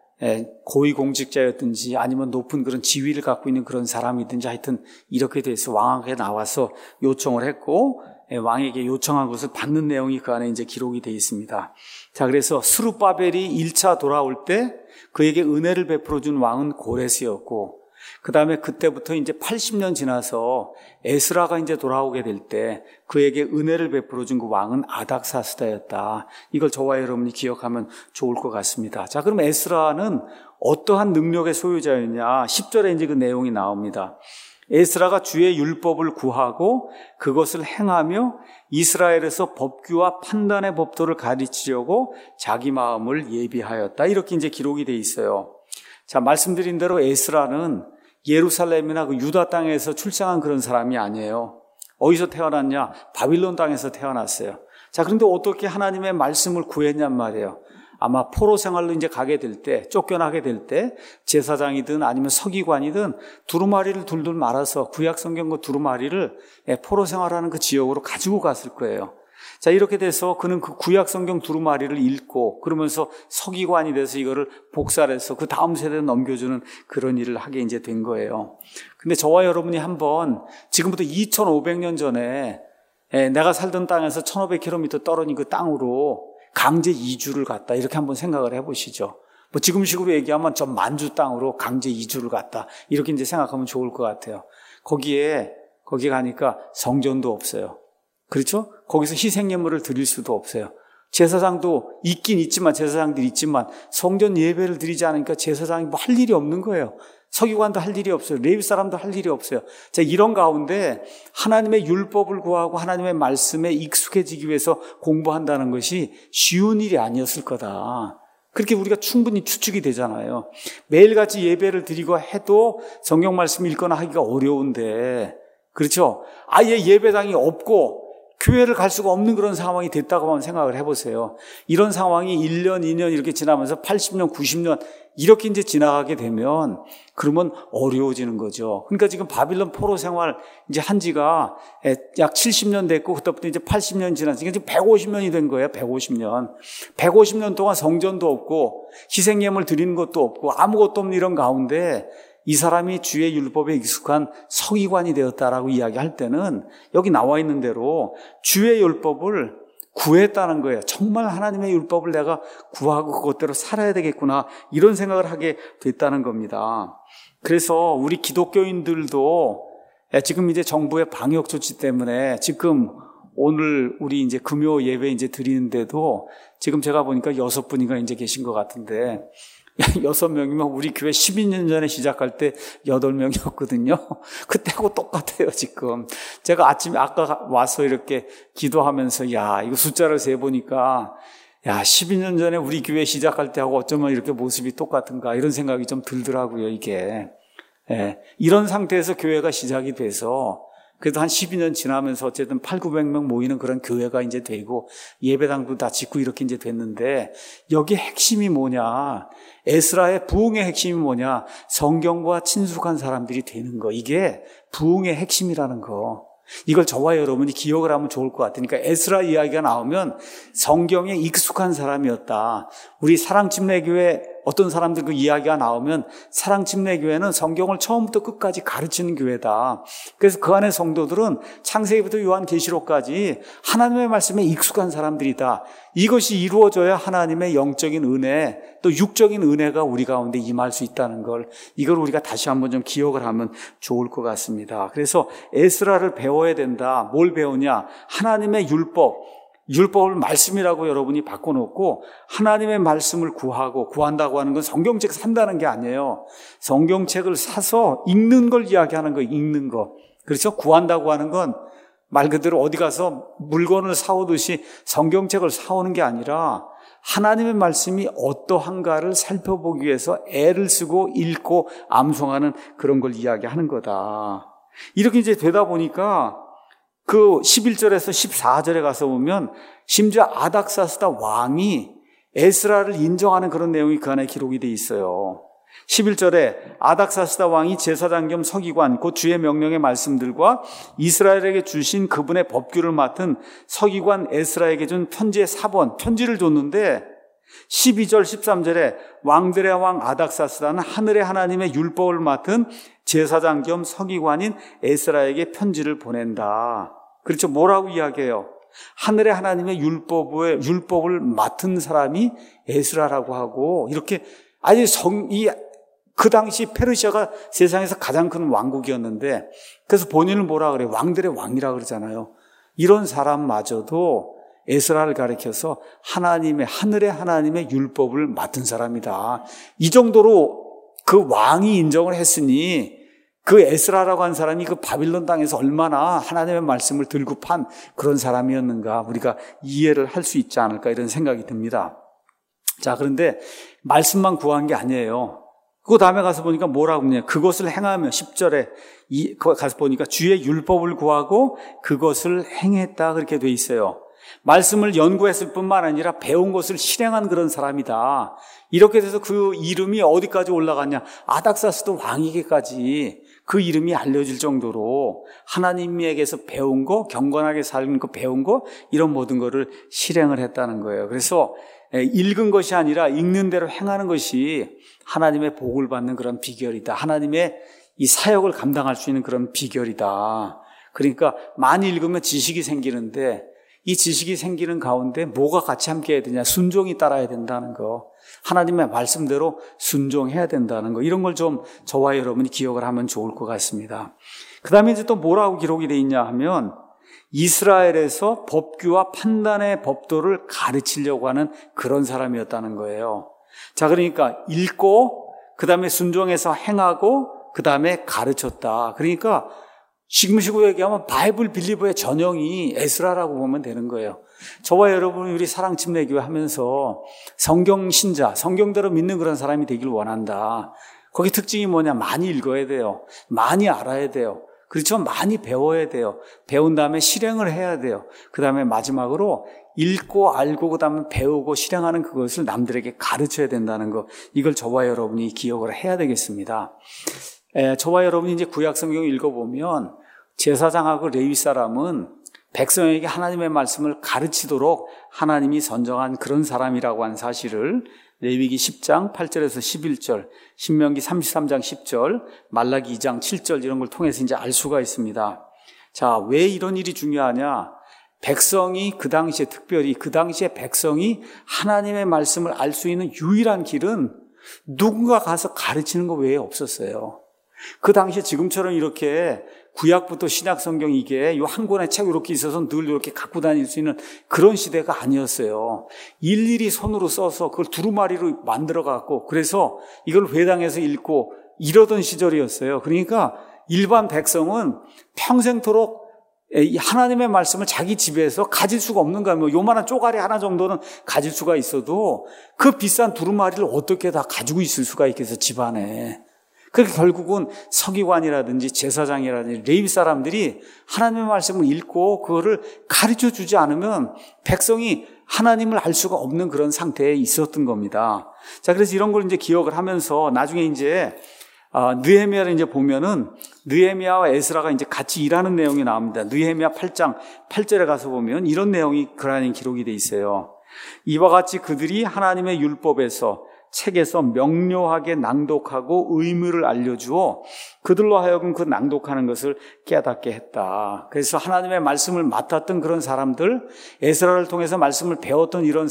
고위공직자였든지 아니면 높은 그런 지위를 갖고 있는 그런 사람이든지 하여튼 이렇게 돼서 왕에게 나와서 요청을 했고 왕에게 요청한 것을 받는 내용이 그 안에 이제 기록이 되어 있습니다. 자, 그래서 스룹바벨이 1차 돌아올 때 그에게 은혜를 베풀어 준 왕은 고레스였고 그 다음에 그때부터 이제 80년 지나서 에스라가 이제 돌아오게 될 때 그에게 은혜를 베풀어 준 그 왕은 아닥사스다였다. 이걸 저와 여러분이 기억하면 좋을 것 같습니다. 자, 그럼 에스라는 어떠한 능력의 소유자였냐? 10절에 이제 그 내용이 나옵니다. 에스라가 주의 율법을 구하고 그것을 행하며 이스라엘에서 법규와 판단의 법도를 가르치려고 자기 마음을 예비하였다. 이렇게 이제 기록이 돼 있어요. 자, 말씀드린 대로 에스라는 예루살렘이나 그 유다 땅에서 출생한 그런 사람이 아니에요. 어디서 태어났냐? 바빌론 땅에서 태어났어요. 자, 그런데 어떻게 하나님의 말씀을 구했냔 말이에요. 아마 포로 생활로 이제 가게 될 때, 쫓겨나게 될 때, 제사장이든 아니면 서기관이든 두루마리를 둘둘 말아서 구약 성경 그 두루마리를 포로 생활하는 그 지역으로 가지고 갔을 거예요. 자, 이렇게 돼서 그는 그 구약 성경 두루마리를 읽고 그러면서 서기관이 돼서 이거를 복사해서 그 다음 세대에 넘겨주는 그런 일을 하게 이제 된 거예요. 근데 저와 여러분이 한번 지금부터 2500년 전에 내가 살던 땅에서 1500km 떨어진 그 땅으로 강제 이주를 갔다. 이렇게 한번 생각을 해보시죠. 지금식으로 얘기하면 저 만주 땅으로 강제 이주를 갔다. 이렇게 이제 생각하면 좋을 것 같아요. 거기 가니까 성전도 없어요. 그렇죠? 거기서 희생예물을 드릴 수도 없어요. 제사장도 있긴 있지만 제사장들이 있지만 성전 예배를 드리지 않으니까 제사장이 할 일이 없는 거예요. 서기관도 할 일이 없어요. 레위 사람도 할 일이 없어요. 자, 이런 가운데 하나님의 율법을 구하고 하나님의 말씀에 익숙해지기 위해서 공부한다는 것이 쉬운 일이 아니었을 거다. 그렇게 우리가 충분히 추측이 되잖아요. 매일같이 예배를 드리고 해도 성경 말씀 읽거나 하기가 어려운데, 그렇죠? 아예 예배당이 없고 교회를 갈 수가 없는 그런 상황이 됐다고 한번 생각을 해보세요. 이런 상황이 1년, 2년 이렇게 지나면서 80년, 90년 이렇게 이제 지나가게 되면 그러면 어려워지는 거죠. 그러니까 지금 바빌론 포로 생활 이제 한 지가 약 70년 됐고 그때부터 이제 80년 지났으니까 지금 150년이 된 거예요. 150년. 150년 동안 성전도 없고 희생예물 드리는 것도 없고 아무것도 없는 이런 가운데 이 사람이 주의 율법에 익숙한 서기관이 되었다라고 이야기할 때는 여기 나와 있는 대로 주의 율법을 구했다는 거예요. 정말 하나님의 율법을 내가 구하고 그것대로 살아야 되겠구나 이런 생각을 하게 됐다는 겁니다. 그래서 우리 기독교인들도 지금 이제 정부의 방역 조치 때문에 지금 오늘 우리 이제 금요 예배 이제 드리는데도 지금 제가 보니까 6분인가 이제 계신 것 같은데 6명이면 우리 교회 12년 전에 시작할 때 8명이었거든요. 그때하고 똑같아요, 지금. 제가 아까 와서 이렇게 기도하면서, 이거 숫자를 세보니까 야, 12년 전에 우리 교회 시작할 때하고 어쩌면 이렇게 모습이 똑같은가 이런 생각이 좀 들더라고요, 이게. 예, 이런 상태에서 교회가 시작이 돼서 그래도 한 12년 지나면서 어쨌든 800~900명 모이는 그런 교회가 이제 되고 예배당도 다 짓고 이렇게 이제 됐는데 여기 핵심이 뭐냐? 에스라의 부흥의 핵심이 뭐냐? 성경과 친숙한 사람들이 되는 거. 이게 부흥의 핵심이라는 거. 이걸 저와 여러분이 기억을 하면 좋을 것 같으니까 에스라 이야기가 나오면 성경에 익숙한 사람이었다. 우리 사랑침례교회 어떤 사람들 그 이야기가 나오면 사랑침례교회는 성경을 처음부터 끝까지 가르치는 교회다. 그래서 그 안에 성도들은 창세기부터 요한계시록까지 하나님의 말씀에 익숙한 사람들이다. 이것이 이루어져야 하나님의 영적인 은혜 또 육적인 은혜가 우리 가운데 임할 수 있다는 걸 이걸 우리가 다시 한번 좀 기억을 하면 좋을 것 같습니다. 그래서 에스라를 배워야 된다. 뭘 배우냐? 하나님의 율법을 말씀이라고 여러분이 바꿔놓고 하나님의 말씀을 구한다고 하는 건 성경책 산다는 게 아니에요. 성경책을 사서 읽는 걸 이야기하는 거예요. 읽는 거. 그렇죠? 구한다고 하는 건 말 그대로 어디 가서 물건을 사오듯이 성경책을 사오는 게 아니라 하나님의 말씀이 어떠한가를 살펴보기 위해서 애를 쓰고 읽고 암송하는 그런 걸 이야기하는 거다. 이렇게 이제 되다 보니까 그 11절에서 14절에 가서 보면 심지어 아닥사스다 왕이 에스라를 인정하는 그런 내용이 그 안에 기록이 돼 있어요. 11절에 아닥사스다 왕이 제사장 겸 서기관 곧 주의 명령의 말씀들과 이스라엘에게 주신 그분의 법규를 맡은 서기관 에스라에게 준 편지의 사본 편지를 줬는데 12절 13절에 왕들의 왕 아닥사스다는 하늘의 하나님의 율법을 맡은 제사장 겸 서기관인 에스라에게 편지를 보낸다. 그렇죠. 뭐라고 이야기해요? 하늘의 하나님의 율법을 맡은 사람이 에스라라고 하고 이렇게 아니 그 당시 페르시아가 세상에서 가장 큰 왕국이었는데 그래서 본인을 뭐라 그래요? 왕들의 왕이라 그러잖아요. 이런 사람마저도 에스라를 가리켜서 하늘의 하나님의 율법을 맡은 사람이다. 이 정도로 그 왕이 인정을 했으니 그 에스라라고 한 사람이 그 바빌론 땅에서 얼마나 하나님의 말씀을 들고 판 그런 사람이었는가 우리가 이해를 할 수 있지 않을까 이런 생각이 듭니다. 자, 그런데 말씀만 구한 게 아니에요. 그 다음에 가서 보니까 뭐라고 하냐. 그것을 행하며 10절에 가서 보니까 주의 율법을 구하고 그것을 행했다 그렇게 돼 있어요. 말씀을 연구했을 뿐만 아니라 배운 것을 실행한 그런 사람이다. 이렇게 돼서 그 이름이 어디까지 올라갔냐. 아닥사스도 왕에게까지 그 이름이 알려질 정도로 하나님에게서 배운 거, 경건하게 사는 거 배운 거 이런 모든 거를 실행을 했다는 거예요. 그래서 읽은 것이 아니라 읽는 대로 행하는 것이 하나님의 복을 받는 그런 비결이다. 하나님의 이 사역을 감당할 수 있는 그런 비결이다. 그러니까 많이 읽으면 지식이 생기는데 이 지식이 생기는 가운데 뭐가 같이 함께 해야 되냐? 순종이 따라야 된다는 거. 하나님의 말씀대로 순종해야 된다는 거. 이런 걸 좀 저와 여러분이 기억을 하면 좋을 것 같습니다. 그 다음에 이제 또 뭐라고 기록이 돼 있냐 하면 이스라엘에서 법규와 판단의 법도를 가르치려고 하는 그런 사람이었다는 거예요. 자, 그러니까 읽고 그 다음에 순종해서 행하고 그 다음에 가르쳤다. 그러니까 지금식으로 얘기하면 바이블 빌리버의 전형이 에스라라고 보면 되는 거예요. 저와 여러분이 우리 사랑침례교회 하면서 성경 신자, 성경대로 믿는 그런 사람이 되길 원한다. 거기 특징이 뭐냐? 많이 읽어야 돼요. 많이 알아야 돼요. 그렇죠? 많이 배워야 돼요. 배운 다음에 실행을 해야 돼요. 그 다음에 마지막으로 읽고 알고 그 다음에 배우고 실행하는 그것을 남들에게 가르쳐야 된다는 거. 이걸 저와 여러분이 기억을 해야 되겠습니다. 저와 여러분이 이제 구약 성경 읽어보면 제사장하고 레위 사람은 백성에게 하나님의 말씀을 가르치도록 하나님이 선정한 그런 사람이라고 한 사실을 레위기 10장 8절에서 11절, 신명기 33장 10절, 말라기 2장 7절 이런 걸 통해서 이제 알 수가 있습니다. 자, 왜 이런 일이 중요하냐? 백성이 특별히 그 당시에 백성이 하나님의 말씀을 알 수 있는 유일한 길은 누군가 가서 가르치는 거 외에 없었어요. 그 당시에 지금처럼 이렇게 구약부터 신약 성경 이게 요 한 권의 책 이렇게 있어서 늘 이렇게 갖고 다닐 수 있는 그런 시대가 아니었어요. 일일이 손으로 써서 그걸 두루마리로 만들어 갖고 그래서 이걸 회당에서 읽고 이러던 시절이었어요. 그러니까 일반 백성은 평생토록 이 하나님의 말씀을 자기 집에서 가질 수가 없는 거예요. 뭐 요만한 쪼가리 하나 정도는 가질 수가 있어도 그 비싼 두루마리를 어떻게 다 가지고 있을 수가 있겠어, 집안에. 그러니까 결국은 서기관이라든지 제사장이라든지 레위 사람들이 하나님의 말씀을 읽고 그거를 가르쳐 주지 않으면 백성이 하나님을 알 수가 없는 그런 상태에 있었던 겁니다. 자, 그래서 이런 걸 이제 기억을 하면서 나중에 이제 느헤미야를 이제 보면은 느헤미야와 에스라가 이제 같이 일하는 내용이 나옵니다. 느헤미야 8장 8절에 가서 보면 이런 내용이 그러한 기록이 돼 있어요. 이와 같이 그들이 하나님의 율법에서 책에서 명료하게 낭독하고 의무를 알려주어 그들로 하여금 그 낭독하는 것을 깨닫게 했다. 그래서 하나님의 말씀을 맡았던 그런 사람들, 에스라를 통해서 말씀을 배웠던 이런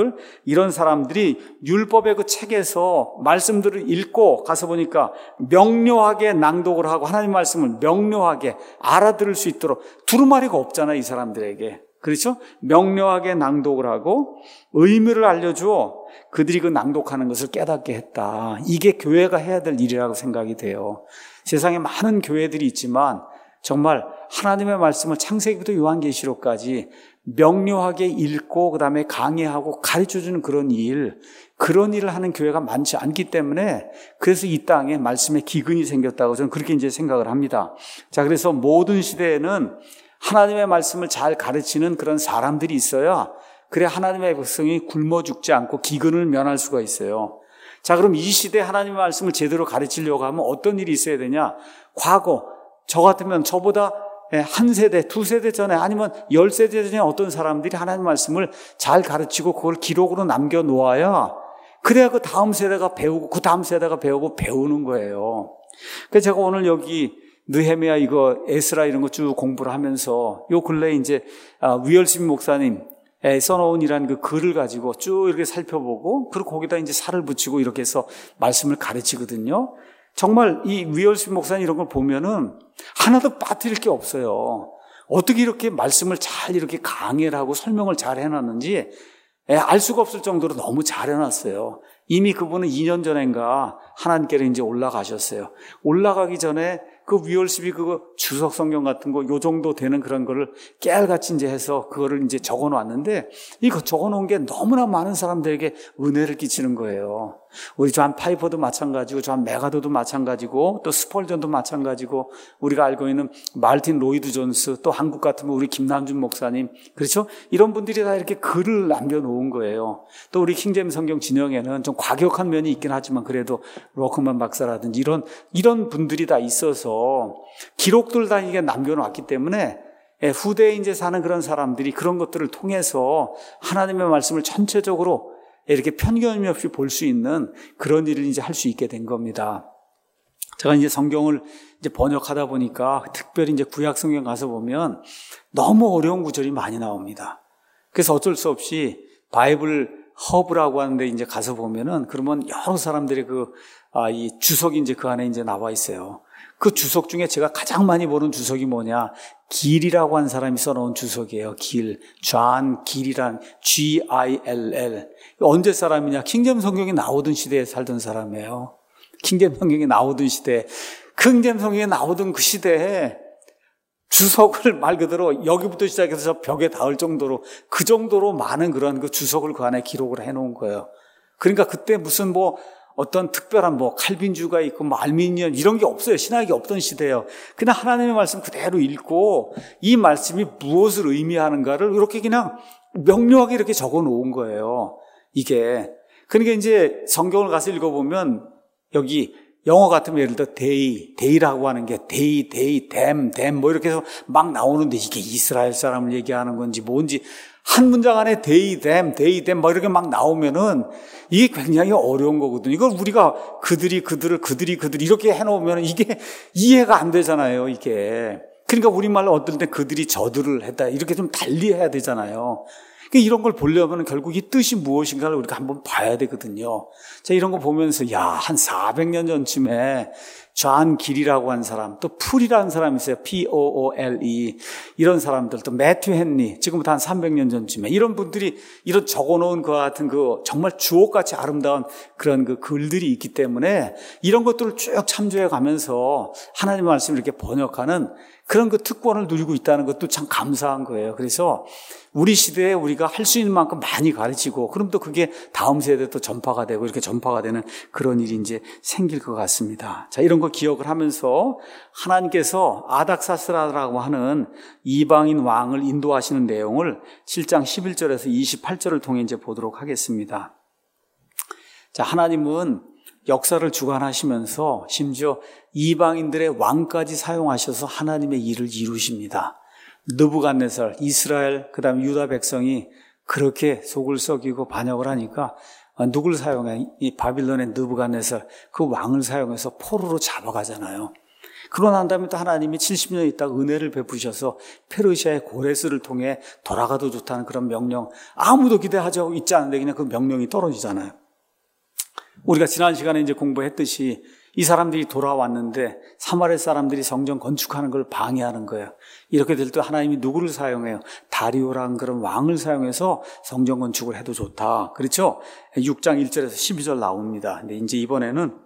사람들이 율법의 그 책에서 말씀들을 읽고 가서 보니까 명료하게 낭독을 하고 하나님 말씀을 명료하게 알아들을 수 있도록 두루마리가 없잖아요, 이 사람들에게. 그렇죠? 명료하게 낭독을 하고 의미를 알려주어 그들이 그 낭독하는 것을 깨닫게 했다. 이게 교회가 해야 될 일이라고 생각이 돼요. 세상에 많은 교회들이 있지만 정말 하나님의 말씀을 창세기부터 요한계시록까지 명료하게 읽고 그다음에 강의하고 가르쳐주는 그런 일을 하는 교회가 많지 않기 때문에 그래서 이 땅에 말씀에 기근이 생겼다고 저는 그렇게 이제 생각을 합니다. 자, 그래서 모든 시대에는 하나님의 말씀을 잘 가르치는 그런 사람들이 있어야 그래 하나님의 백성이 굶어 죽지 않고 기근을 면할 수가 있어요. 자, 그럼 이 시대에 하나님의 말씀을 제대로 가르치려고 하면 어떤 일이 있어야 되냐? 과거 저 같으면 저보다 한 세대, 두 세대 전에 아니면 10세대 전에 어떤 사람들이 하나님의 말씀을 잘 가르치고 그걸 기록으로 남겨놓아야 그래야 그 다음 세대가 배우고 그 다음 세대가 배우는 거예요. 그래서 제가 오늘 여기 느헤미야 이거 에스라 이런 거 쭉 공부를 하면서 요 근래에 이제 위얼심 목사님 써놓은이라는 그 글을 가지고 쭉 이렇게 살펴보고 그리고 거기다 이제 살을 붙이고 이렇게 해서 말씀을 가르치거든요. 정말 이 위얼심 목사님 이런 걸 보면은 하나도 빠뜨릴 게 없어요. 어떻게 이렇게 말씀을 잘 이렇게 강의를 하고 설명을 잘 해놨는지 알 수가 없을 정도로 너무 잘 해놨어요. 이미 그분은 2년 전인가 하나님께로 이제 올라가셨어요. 올라가기 전에 그 위얼십이 그거 주석 성경 같은 거 요 정도 되는 그런 거를 깨알같이 이제 해서 그거를 이제 적어 놨는데 이거 적어 놓은 게 너무나 많은 사람들에게 은혜를 끼치는 거예요. 우리 존 파이퍼도 마찬가지고 존 메가더도 마찬가지고 또 스펄전도 마찬가지고 우리가 알고 있는 말틴 로이드 존스 또 한국 같으면 우리 김남준 목사님 그렇죠? 이런 분들이 다 이렇게 글을 남겨놓은 거예요. 또 우리 킹제임스 성경 진영에는 좀 과격한 면이 있긴 하지만 그래도 로크만 박사라든지 이런 분들이 다 있어서 기록들 다 이게 남겨놨기 때문에 후대에 이제 사는 그런 사람들이 그런 것들을 통해서 하나님의 말씀을 전체적으로 이렇게 편견이 없이 볼 수 있는 그런 일을 이제 할 수 있게 된 겁니다. 제가 이제 성경을 이제 번역하다 보니까 특별히 이제 구약 성경 가서 보면 너무 어려운 구절이 많이 나옵니다. 그래서 어쩔 수 없이 바이블 허브라고 하는데 이제 가서 보면은 그러면 여러 사람들의 이 주석이 이제 그 안에 이제 나와 있어요. 그 주석 중에 제가 가장 많이 보는 주석이 뭐냐? 길이라고 한 사람이 써놓은 주석이에요. 존 길이란 Gill. 언제 사람이냐? 킹제임스 성경이 나오던 시대에 살던 사람이에요. 킹제임스 성경이 나오던 시대에, 킹제임스 성경이 나오던 그 시대에 주석을 말 그대로 여기부터 시작해서 벽에 닿을 정도로 그 정도로 많은 그런 그 주석을 그 안에 기록을 해놓은 거예요. 그러니까 그때 무슨 어떤 특별한 칼빈주가 있고 알미니언 이런 게 없어요. 신학이 없던 시대예요. 그냥 하나님의 말씀 그대로 읽고 이 말씀이 무엇을 의미하는가를 이렇게 그냥 명료하게 이렇게 적어 놓은 거예요. 이게. 그러니까 이제 성경을 가서 읽어보면 여기 영어 같으면 예를 들어 데이라고 하는 게 데이, 댐 이렇게 해서 막 나오는데 이게 이스라엘 사람을 얘기하는 건지 뭔지 한 문장 안에 데이, 댐 이렇게 막 나오면은 이게 굉장히 어려운 거거든요. 이걸 우리가 그들이 이렇게 해놓으면 이게 이해가 안 되잖아요, 이게. 그러니까 우리말로 어떨 때 그들이 저들을 했다. 이렇게 좀 달리 해야 되잖아요. 그러니까 이런 걸 보려면 결국 이 뜻이 무엇인가를 우리가 한번 봐야 되거든요. 자, 이런 거 보면서 한 400년 전쯤에 존 길이라고 한 사람, 또 풀이라는 사람이 있어요. Poole. 이런 사람들, 또 매튜 헨리, 지금부터 한 300년 전쯤에 이런 분들이 이런 적어놓은 것 같은 그 정말 주옥같이 아름다운 그런 그 글들이 있기 때문에 이런 것들을 쭉 참조해 가면서 하나님의 말씀을 이렇게 번역하는 그런 그 특권을 누리고 있다는 것도 참 감사한 거예요. 그래서 우리 시대에 우리가 할 수 있는 만큼 많이 가르치고, 그럼 또 그게 다음 세대에 또 전파가 되고 이렇게 전파가 되는 그런 일이 이제 생길 것 같습니다. 자, 이런 거 기억을 하면서 하나님께서 아닥사스라라고 하는 이방인 왕을 인도하시는 내용을 7장 11절에서 28절을 통해 이제 보도록 하겠습니다. 자, 하나님은 역사를 주관하시면서 심지어 이방인들의 왕까지 사용하셔서 하나님의 일을 이루십니다. 느부갓네살, 이스라엘, 그 다음에 유다 백성이 그렇게 속을 썩이고 반역을 하니까 누굴 사용해? 이 바빌론의 느부갓네살, 그 왕을 사용해서 포로로 잡아가잖아요. 그러고 난 다음에 또 하나님이 70년 있다가 은혜를 베푸셔서 페르시아의 고레스를 통해 돌아가도 좋다는 그런 명령, 아무도 기대하지 있지 않은데 그냥 그 명령이 떨어지잖아요. 우리가 지난 시간에 이제 공부했듯이 이 사람들이 돌아왔는데 사마리아 사람들이 성전 건축하는 걸 방해하는 거예요. 이렇게 될 때 하나님이 누구를 사용해요? 다리오라는 그런 왕을 사용해서 성전 건축을 해도 좋다. 그렇죠? 6장 1절에서 12절 나옵니다. 근데 이제 이번에는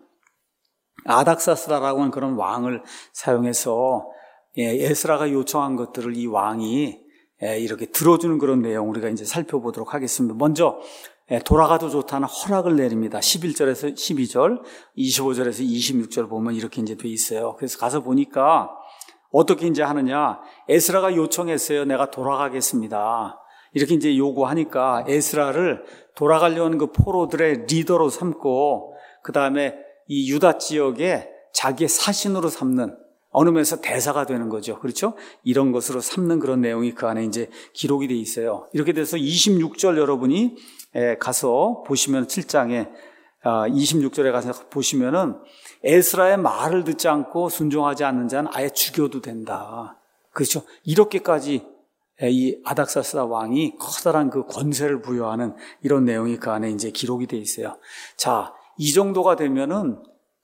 아닥사스라라고 하는 그런 왕을 사용해서 에스라가 요청한 것들을 이 왕이 이렇게 들어주는 그런 내용 우리가 이제 살펴보도록 하겠습니다. 먼저 돌아가도 좋다는 허락을 내립니다. 11절에서 12절, 25절에서 26절 보면 이렇게 이제 돼 있어요. 그래서 가서 보니까 어떻게 이제 하느냐. 에스라가 요청했어요. 내가 돌아가겠습니다. 이렇게 이제 요구하니까 에스라를 돌아가려는 그 포로들의 리더로 삼고, 그 다음에 이 유다 지역에 자기의 사신으로 삼는, 어느 면에서 대사가 되는 거죠. 그렇죠? 이런 것으로 삼는 그런 내용이 그 안에 이제 기록이 돼 있어요. 이렇게 돼서 26절 여러분이 가서 보시면 7장에 26절에 가서 보시면은 에스라의 말을 듣지 않고 순종하지 않는 자는 아예 죽여도 된다. 그렇죠? 이렇게까지 이 아닥사스다 왕이 커다란 그 권세를 부여하는 이런 내용이 그 안에 이제 기록이 돼 있어요. 자, 이 정도가 되면은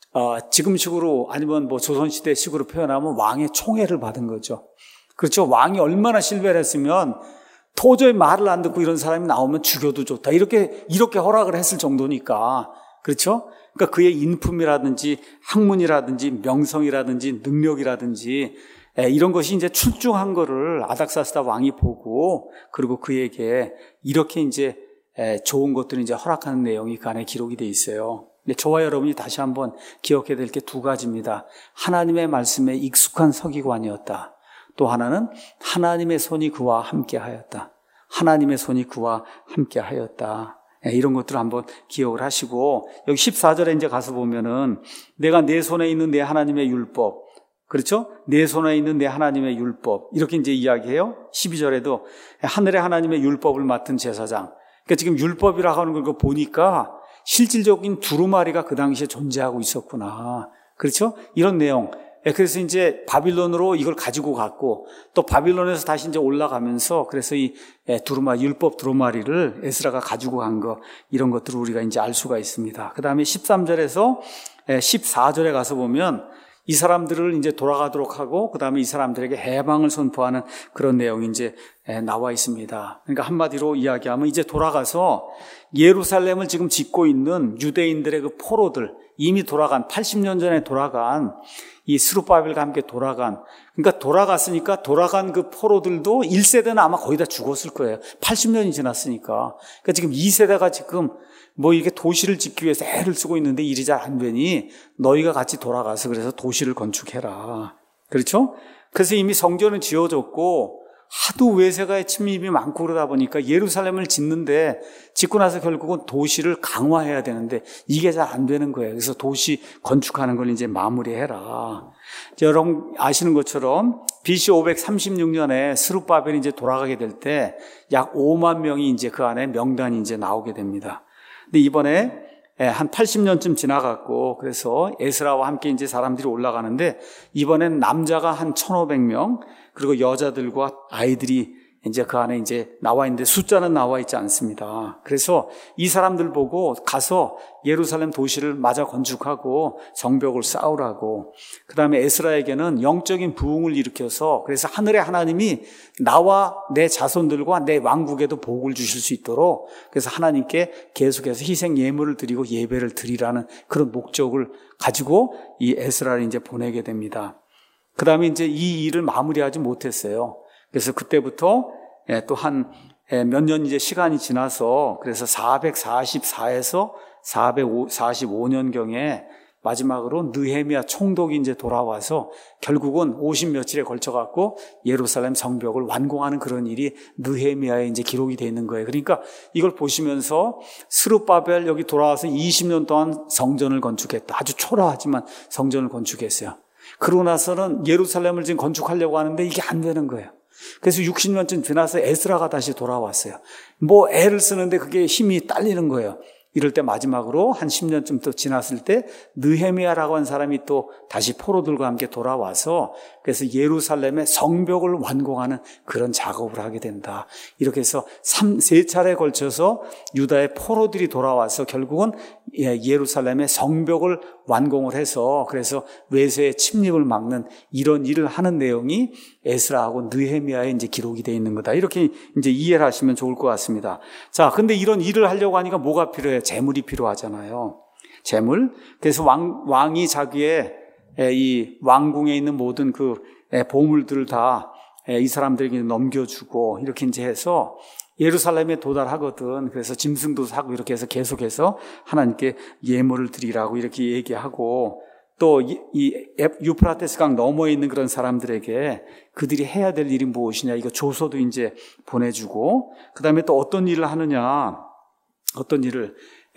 지금식으로 아니면 뭐 조선시대식으로 표현하면 왕의 총애를 받은 거죠. 그렇죠? 왕이 얼마나 신뢰를 했으면 도저히 말을 안 듣고 이런 사람이 나오면 죽여도 좋다. 이렇게 허락을 했을 정도니까. 그렇죠? 그러니까 그의 인품이라든지 학문이라든지 명성이라든지 능력이라든지 이런 것이 이제 출중한 거를 아닥사스다 왕이 보고, 그리고 그에게 이렇게 이제 좋은 것들을 이제 허락하는 내용이 그 안에 기록이 돼 있어요. 근데 저와 여러분이 다시 한번 기억해야 될 게 두 가지입니다. 하나님의 말씀에 익숙한 서기관이었다. 또 하나는 하나님의 손이 그와 함께 하였다. 하나님의 손이 그와 함께 하였다. 이런 것들을 한번 기억을 하시고, 여기 14절에 이제 가서 보면은 내가 내 손에 있는 내 하나님의 율법, 그렇죠? 내 손에 있는 내 하나님의 율법, 이렇게 이제 이야기해요. 12절에도 하늘의 하나님의 율법을 맡은 제사장. 그러니까 지금 율법이라고 하는 걸 보니까 실질적인 두루마리가 그 당시에 존재하고 있었구나. 그렇죠? 이런 내용. 그래서 이제 바빌론으로 이걸 가지고 갔고, 또 바빌론에서 다시 이제 올라가면서 그래서 이 두루마리, 율법 두루마리를 에스라가 가지고 간 거, 이런 것들을 우리가 이제 알 수가 있습니다. 그 다음에 13절에서 14절에 가서 보면 이 사람들을 이제 돌아가도록 하고, 그 다음에 이 사람들에게 해방을 선포하는 그런 내용이 이제 나와 있습니다. 그러니까 한마디로 이야기하면 이제 돌아가서 예루살렘을 지금 짓고 있는 유대인들의 그 포로들, 이미 돌아간 80년 전에 돌아간 이 스룹바벨과 함께 돌아간, 그러니까 돌아갔으니까 돌아간 그 포로들도 1세대는 아마 거의 다 죽었을 거예요. 80년이 지났으니까. 그러니까 지금 2세대가 지금 뭐 이게 도시를 짓기 위해서 애를 쓰고 있는데 일이 잘 안 되니 너희가 같이 돌아가서 그래서 도시를 건축해라. 그렇죠? 그래서 이미 성전은 지어졌고 하도 외세가의 침입이 많고 그러다 보니까 예루살렘을 짓는데, 짓고 나서 결국은 도시를 강화해야 되는데 이게 잘 안 되는 거예요. 그래서 도시 건축하는 걸 이제 마무리해라. 여러분 아시는 것처럼 BC 536년에 스룹바벨이 이제 돌아가게 될 때 약 5만 명이 이제 그 안에 명단이 이제 나오게 됩니다. 근데 이번에 한 80년쯤 지나갔고, 그래서 에스라와 함께 이제 사람들이 올라가는데 이번엔 남자가 한 1,500명, 그리고 여자들과 아이들이 이제 그 안에 이제 나와 있는데 숫자는 나와 있지 않습니다. 그래서 이 사람들 보고 가서 예루살렘 도시를 마저 건축하고 성벽을 쌓으라고. 그 다음에 에스라에게는 영적인 부흥을 일으켜서 그래서 하늘의 하나님이 나와 내 자손들과 내 왕국에도 복을 주실 수 있도록 그래서 하나님께 계속해서 희생 예물을 드리고 예배를 드리라는 그런 목적을 가지고 이 에스라를 이제 보내게 됩니다. 그 다음에 이제 이 일을 마무리하지 못했어요. 그래서 그때부터 또 한 몇 년 이제 시간이 지나서 그래서 444에서 445년경에 마지막으로 느헤미야 총독이 이제 돌아와서 결국은 50며칠에 걸쳐갖고 예루살렘 성벽을 완공하는 그런 일이 느헤미야에 이제 기록이 되어 있는 거예요. 그러니까 이걸 보시면서 스룹바벨 여기 돌아와서 20년 동안 성전을 건축했다. 아주 초라하지만 성전을 건축했어요. 그러고 나서는 예루살렘을 지금 건축하려고 하는데 이게 안 되는 거예요. 그래서 60년쯤 지나서 에스라가 다시 돌아왔어요. 뭐 애를 쓰는데 그게 힘이 딸리는 거예요. 이럴 때 마지막으로 한 10년쯤 또 지났을 때 느헤미야라고 하는 사람이 또 다시 포로들과 함께 돌아와서 그래서 예루살렘의 성벽을 완공하는 그런 작업을 하게 된다. 이렇게 해서 3차례에 걸쳐서 유다의 포로들이 돌아와서 결국은 예루살렘의 성벽을 완공을 해서 그래서 외세의 침입을 막는 이런 일을 하는 내용이 에스라하고 느헤미야에 이제 기록이 되어 있는 거다. 이렇게 이제 이해를 하시면 좋을 것 같습니다. 자, 근데 이런 일을 하려고 하니까 뭐가 필요해요? 재물이 필요하잖아요. 재물. 그래서 왕이 자기의 이 왕궁에 있는 모든 그 보물들을 다 이 사람들에게 넘겨주고 이렇게 이제 해서 예루살렘에 도달하거든. 그래서 짐승도 사고 이렇게 해서 계속해서 하나님께 예물을 드리라고 이렇게 얘기하고 또 이 유프라테스 강 너머에 있는 그런 사람들에게 그들이 해야 될 일이 무엇이냐 이거 조서도 이제 보내주고 그 다음에 또 어떤 일을 하느냐 어떤 일을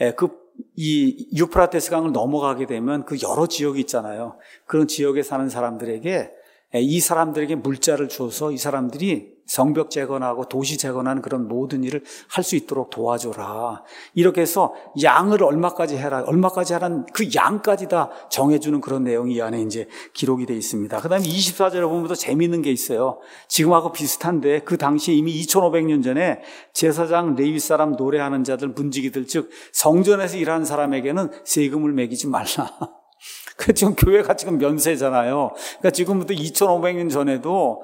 이 유프라테스 강을 넘어가게 되면 그 여러 지역이 있잖아요. 그런 지역에 사는 사람들에게 이 사람들에게 물자를 줘서 이 사람들이 성벽 재건하고 도시 재건하는 그런 모든 일을 할 수 있도록 도와줘라. 이렇게 해서 양을 얼마까지 해라, 얼마까지 하라는 그 양까지 다 정해주는 그런 내용이 이 안에 이제 기록이 되어 있습니다. 그 다음에 24절에 보면 더 재미있는 게 있어요. 지금하고 비슷한데 그 당시에 이미 2500년 전에 제사장, 레위 사람, 노래하는 자들, 문지기들 즉 성전에서 일하는 사람에게는 세금을 매기지 말라. 그 지금 교회가 지금 면세잖아요. 그러니까 지금부터 2500년 전에도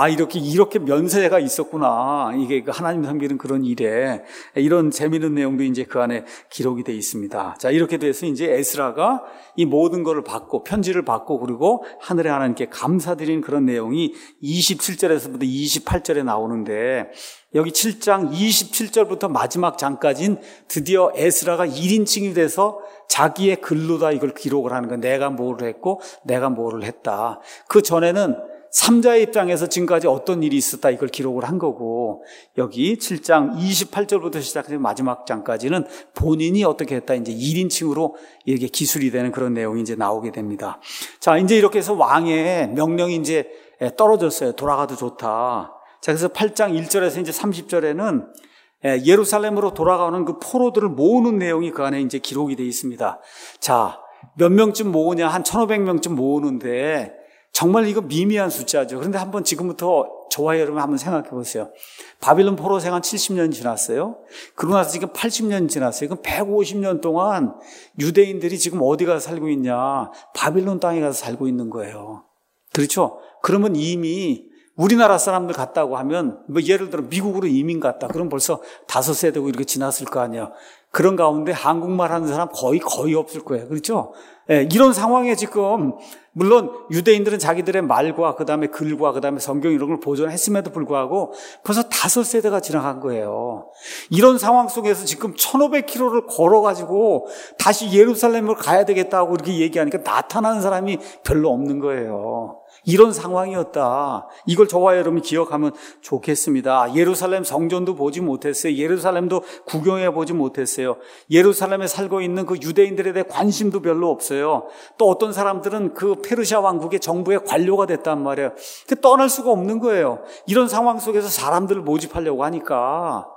이렇게 면세가 있었구나. 이게 하나님 섬기는 그런 일에 이런 재미있는 내용도 이제 그 안에 기록이 되어 있습니다. 자, 이렇게 돼서 이제 에스라가 이 모든 것을 받고 편지를 받고 그리고 하늘의 하나님께 감사드리는 그런 내용이 27절에서부터 28절에 나오는데 여기 7장 27절부터 마지막 장까지는 드디어 에스라가 1인칭이 돼서 자기의 글로다 이걸 기록을 하는 거예요. 내가 뭐를 했고 내가 뭐를 했다. 그 전에는 3자의 입장에서 지금까지 어떤 일이 있었다 이걸 기록을 한 거고 여기 7장 28절부터 시작해서 마지막 장까지는 본인이 어떻게 했다 이제 1인칭으로 이렇게 기술이 되는 그런 내용이 이제 나오게 됩니다. 자, 이제 이렇게 해서 왕의 명령이 이제 떨어졌어요. 돌아가도 좋다. 자, 그래서 8장 1절에서 이제 30절에는 예루살렘으로 돌아가는 그 포로들을 모으는 내용이 그 안에 이제 기록이 되어 있습니다. 자, 몇 명쯤 모으냐? 한 1500명쯤 모으는데 정말 이거 미미한 숫자죠. 그런데 한번 지금부터 저와 여러분 한번 생각해 보세요. 바빌론 포로 생활 70년 지났어요. 그러고 나서 지금 80년 지났어요. 그럼 150년 동안 유대인들이 지금 어디 가서 살고 있냐? 바빌론 땅에 가서 살고 있는 거예요. 그렇죠? 그러면 이미 우리나라 사람들 갔다고 하면 뭐 예를 들어 미국으로 이민 갔다. 그럼 벌써 5세대고 이렇게 지났을 거 아니에요. 그런 가운데 한국말 하는 사람 거의 없을 거예요. 그렇죠? 이런 상황에 지금 물론 유대인들은 자기들의 말과 그다음에 글과 그다음에 성경 이런 걸 보존했음에도 불구하고 벌써 5세대가 지나간 거예요. 이런 상황 속에서 지금 1500km를 걸어가지고 다시 예루살렘을 가야 되겠다고 이렇게 얘기하니까 나타나는 사람이 별로 없는 거예요. 이런 상황이었다. 이걸 저와 여러분이 기억하면 좋겠습니다. 예루살렘 성전도 보지 못했어요. 예루살렘도 구경해 보지 못했어요. 예루살렘에 살고 있는 그 유대인들에 대해 관심도 별로 없어요. 또 어떤 사람들은 그 페르시아 왕국의 정부의 관료가 됐단 말이에요. 떠날 수가 없는 거예요. 이런 상황 속에서 사람들을 모집하려고 하니까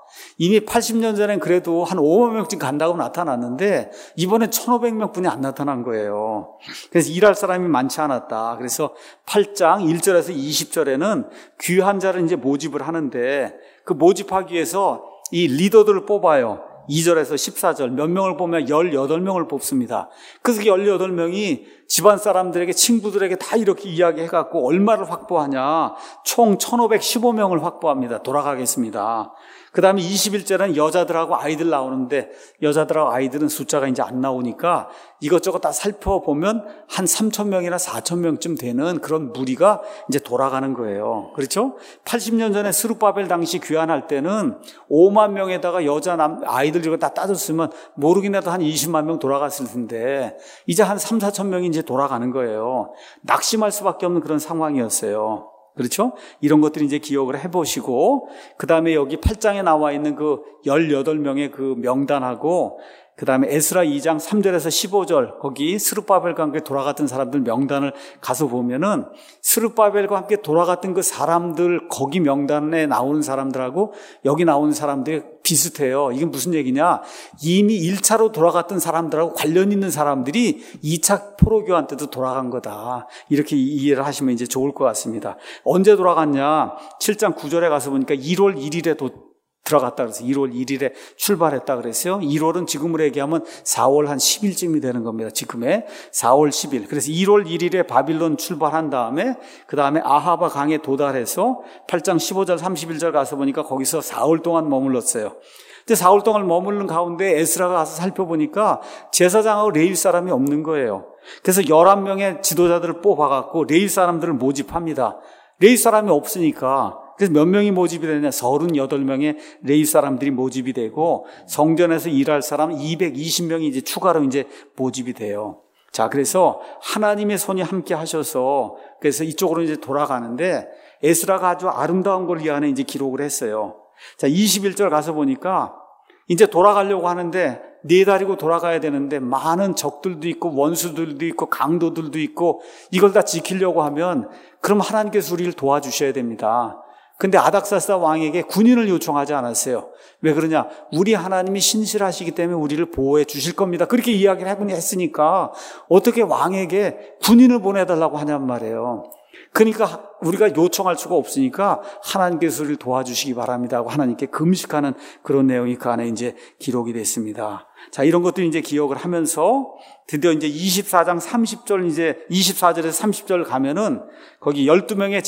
이미 80년 전엔 그래도 한 5만 명쯤 간다고 나타났는데 이번엔 1,500명뿐이 안 나타난 거예요. 그래서 일할 사람이 많지 않았다. 그래서 8장 1절에서 20절에는 귀한 자를 이제 모집을 하는데 그 모집하기 위해서 이 리더들을 뽑아요. 2절에서 14절 몇 명을 보면 18명을 뽑습니다. 그래서 18명이 집안 사람들에게 친구들에게 다 이렇게 이야기해갖고 얼마를 확보하냐. 총 1,515명을 확보합니다. 돌아가겠습니다. 그 다음에 21절에는 여자들하고 아이들 나오는데 여자들하고 아이들은 숫자가 이제 안 나오니까 이것저것 다 살펴보면 한 3,000명이나 4,000명쯤 되는 그런 무리가 이제 돌아가는 거예요. 그렇죠? 80년 전에 스룹바벨 당시 귀환할 때는 5만 명에다가 여자, 아이들 이거 다 따졌으면 모르긴 해도 한 20만 명 돌아갔을 텐데 이제 한 3, 4천 명이 이제 돌아가는 거예요. 낙심할 수밖에 없는 그런 상황이었어요. 그렇죠? 이런 것들이 이제 기억을 해보시고, 그 다음에 여기 8장에 나와 있는 그 18명의 그 명단하고, 그 다음에 에스라 2장 3절에서 15절, 거기 스룹바벨과 함께 돌아갔던 사람들 명단을 가서 보면은, 스룹바벨과 함께 돌아갔던 그 사람들, 거기 명단에 나오는 사람들하고 여기 나오는 사람들이 비슷해요. 이게 무슨 얘기냐? 이미 1차로 돌아갔던 사람들하고 관련 있는 사람들이 2차 포로교환 때도 돌아간 거다. 이렇게 이해를 하시면 이제 좋을 것 같습니다. 언제 돌아갔냐? 7장 9절에 가서 보니까 1월 1일에 들어갔다 그래서 1월 1일에 출발했다 그랬어요. 1월은 지금으로 얘기하면 4월 한 10일쯤이 되는 겁니다. 지금의 4월 10일. 그래서 1월 1일에 바빌론 출발한 다음에 그 다음에 아하바 강에 도달해서 8장 15절 31절 가서 보니까 거기서 4월 동안 머물렀어요. 근데 4월 동안 머무르는 가운데 에스라가 가서 살펴보니까 제사장하고 레위 사람이 없는 거예요. 그래서 11명의 지도자들을 뽑아갖고 레위 사람들을 모집합니다. 레위 사람이 없으니까 그래서 몇 명이 모집이 되냐? 38명의 레위 사람들이 모집이 되고 성전에서 일할 사람 220명이 이제 추가로 이제 모집이 돼요. 자, 그래서 하나님의 손이 함께 하셔서 그래서 이쪽으로 이제 돌아가는데 에스라가 아주 아름다운 걸 이 안에 이제 기록을 했어요. 자, 21절 가서 보니까 이제 돌아가려고 하는데 네 다리고 돌아가야 되는데 많은 적들도 있고 원수들도 있고 강도들도 있고 이걸 다 지키려고 하면 그럼 하나님께서 우리를 도와주셔야 됩니다. 근데 아닥사스다 왕에게 군인을 요청하지 않았어요. 왜 그러냐? 우리 하나님이 신실하시기 때문에 우리를 보호해 주실 겁니다. 그렇게 이야기를 했으니까 어떻게 왕에게 군인을 보내달라고 하냔 말이에요. 그러니까 우리가 요청할 수가 없으니까 하나님께서 우리를 도와주시기 바랍니다 하고 하나님께 금식하는 그런 내용이 그 안에 이제 기록이 됐습니다. 자, 이런 것도 이제 기억을 하면서 드디어 이제 24장 30절 이제 24절에서 30절 가면은 거기 12명의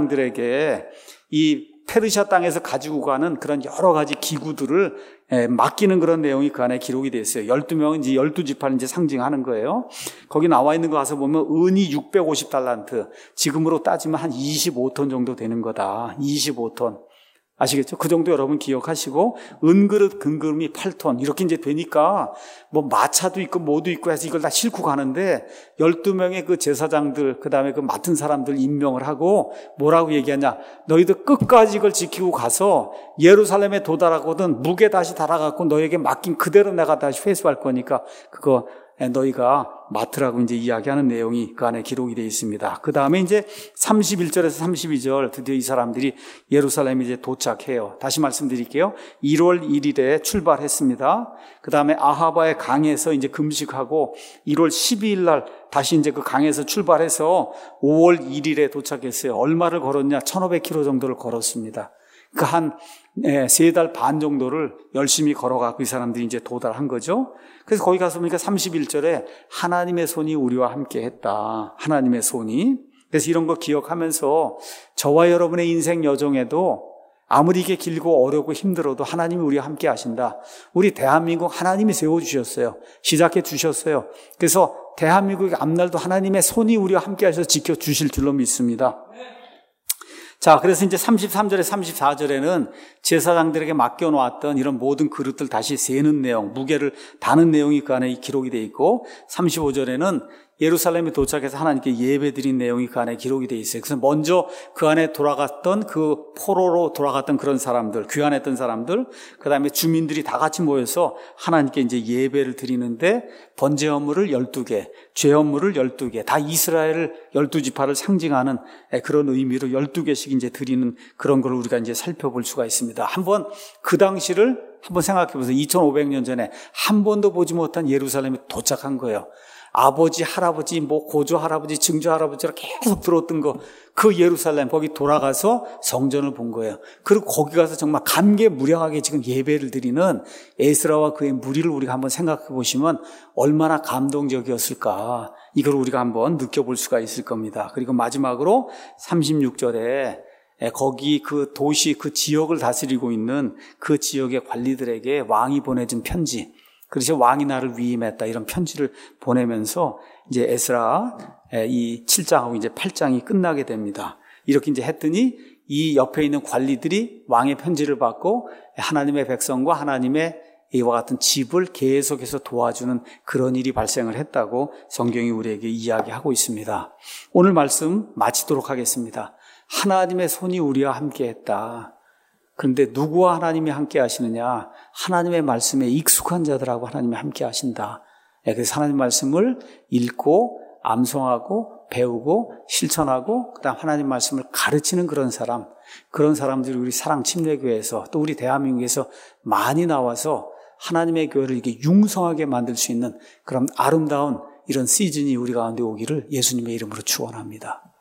제사장들에게 이 페르시아 땅에서 가지고 가는 그런 여러 가지 기구들을 맡기는 그런 내용이 그 안에 기록이 되어 있어요. 12명은 이제 12지파를 이제 상징하는 거예요. 거기 나와 있는 거 가서 보면 은이 650달란트, 지금으로 따지면 한 25톤 정도 되는 거다. 25톤. 아시겠죠? 그 정도 여러분 기억하시고, 은그릇, 금그릇이 8톤. 이렇게 이제 되니까, 뭐 마차도 있고 뭐도 있고 해서 이걸 다 싣고 가는데, 12명의 그 제사장들, 그 다음에 그 맡은 사람들 임명을 하고, 뭐라고 얘기하냐. 너희들 끝까지 이걸 지키고 가서 예루살렘에 도달하거든 무게 다시 달아갖고 너에게 맡긴 그대로 내가 다시 회수할 거니까, 그거 너희가 맡으라고 이제 이야기하는 내용이 그 안에 기록이 되어 있습니다. 그 다음에 이제 31절에서 32절 드디어 이 사람들이 예루살렘에 이제 도착해요. 다시 말씀드릴게요. 1월 1일에 출발했습니다. 그 다음에 아하바의 강에서 이제 금식하고 1월 12일 날 다시 이제 그 강에서 출발해서 5월 1일에 도착했어요. 얼마를 걸었냐? 1,500km 정도를 걸었습니다. 그 한 3달 반 정도를 열심히 걸어가고 이 사람들이 이제 도달한 거죠. 그래서 거기 가서 보니까 31절에 하나님의 손이 우리와 함께 했다. 하나님의 손이. 그래서 이런 거 기억하면서 저와 여러분의 인생 여정에도 아무리 이게 길고 어렵고 힘들어도 하나님이 우리와 함께 하신다. 우리 대한민국 하나님이 세워주셨어요. 시작해 주셨어요. 그래서 대한민국의 앞날도 하나님의 손이 우리와 함께 하셔서 지켜주실 줄로 믿습니다. 자, 그래서 이제 33절에 34절에는 제사장들에게 맡겨놓았던 이런 모든 그릇들 다시 세는 내용, 무게를 다는 내용이 그 안에 기록이 되어 있고 35절에는 예루살렘에 도착해서 하나님께 예배드린 내용이 그 안에 기록이 되어 있어요. 그래서 먼저 그 안에 돌아갔던 그 포로로 돌아갔던 그런 사람들, 귀환했던 사람들, 그 다음에 주민들이 다 같이 모여서 하나님께 이제 예배를 드리는데 번제 헌물을 12개, 죄 헌물을 12개, 다 이스라엘 12지파를 상징하는 그런 의미로 12개씩 이제 드리는 그런 걸 우리가 이제 살펴볼 수가 있습니다. 한번 그 당시를 한번 생각해 보세요. 2500년 전에 한 번도 보지 못한 예루살렘에 도착한 거예요. 아버지, 할아버지, 고조 할아버지, 증조 할아버지로 계속 들어왔던 거, 그 예루살렘, 거기 돌아가서 성전을 본 거예요. 그리고 거기 가서 정말 감개무량하게 지금 예배를 드리는 에스라와 그의 무리를 우리가 한번 생각해 보시면 얼마나 감동적이었을까. 이걸 우리가 한번 느껴볼 수가 있을 겁니다. 그리고 마지막으로 36절에 거기 그 도시, 그 지역을 다스리고 있는 그 지역의 관리들에게 왕이 보내준 편지, 그래서 왕이 나를 위임했다, 이런 편지를 보내면서 이제 에스라 이 7장하고 이제 8장이 끝나게 됩니다. 이렇게 이제 했더니 이 옆에 있는 관리들이 왕의 편지를 받고 하나님의 백성과 하나님의 이와 같은 집을 계속해서 도와주는 그런 일이 발생을 했다고 성경이 우리에게 이야기하고 있습니다. 오늘 말씀 마치도록 하겠습니다. 하나님의 손이 우리와 함께 했다. 그런데 누구와 하나님이 함께 하시느냐? 하나님의 말씀에 익숙한 자들하고 하나님이 함께 하신다. 그래서 하나님의 말씀을 읽고 암송하고 배우고 실천하고 그다음 하나님 말씀을 가르치는 그런 사람들이 우리 사랑침례교회에서 또 우리 대한민국에서 많이 나와서 하나님의 교회를 이렇게 융성하게 만들 수 있는 그런 아름다운 이런 시즌이 우리 가운데 오기를 예수님의 이름으로 축원합니다.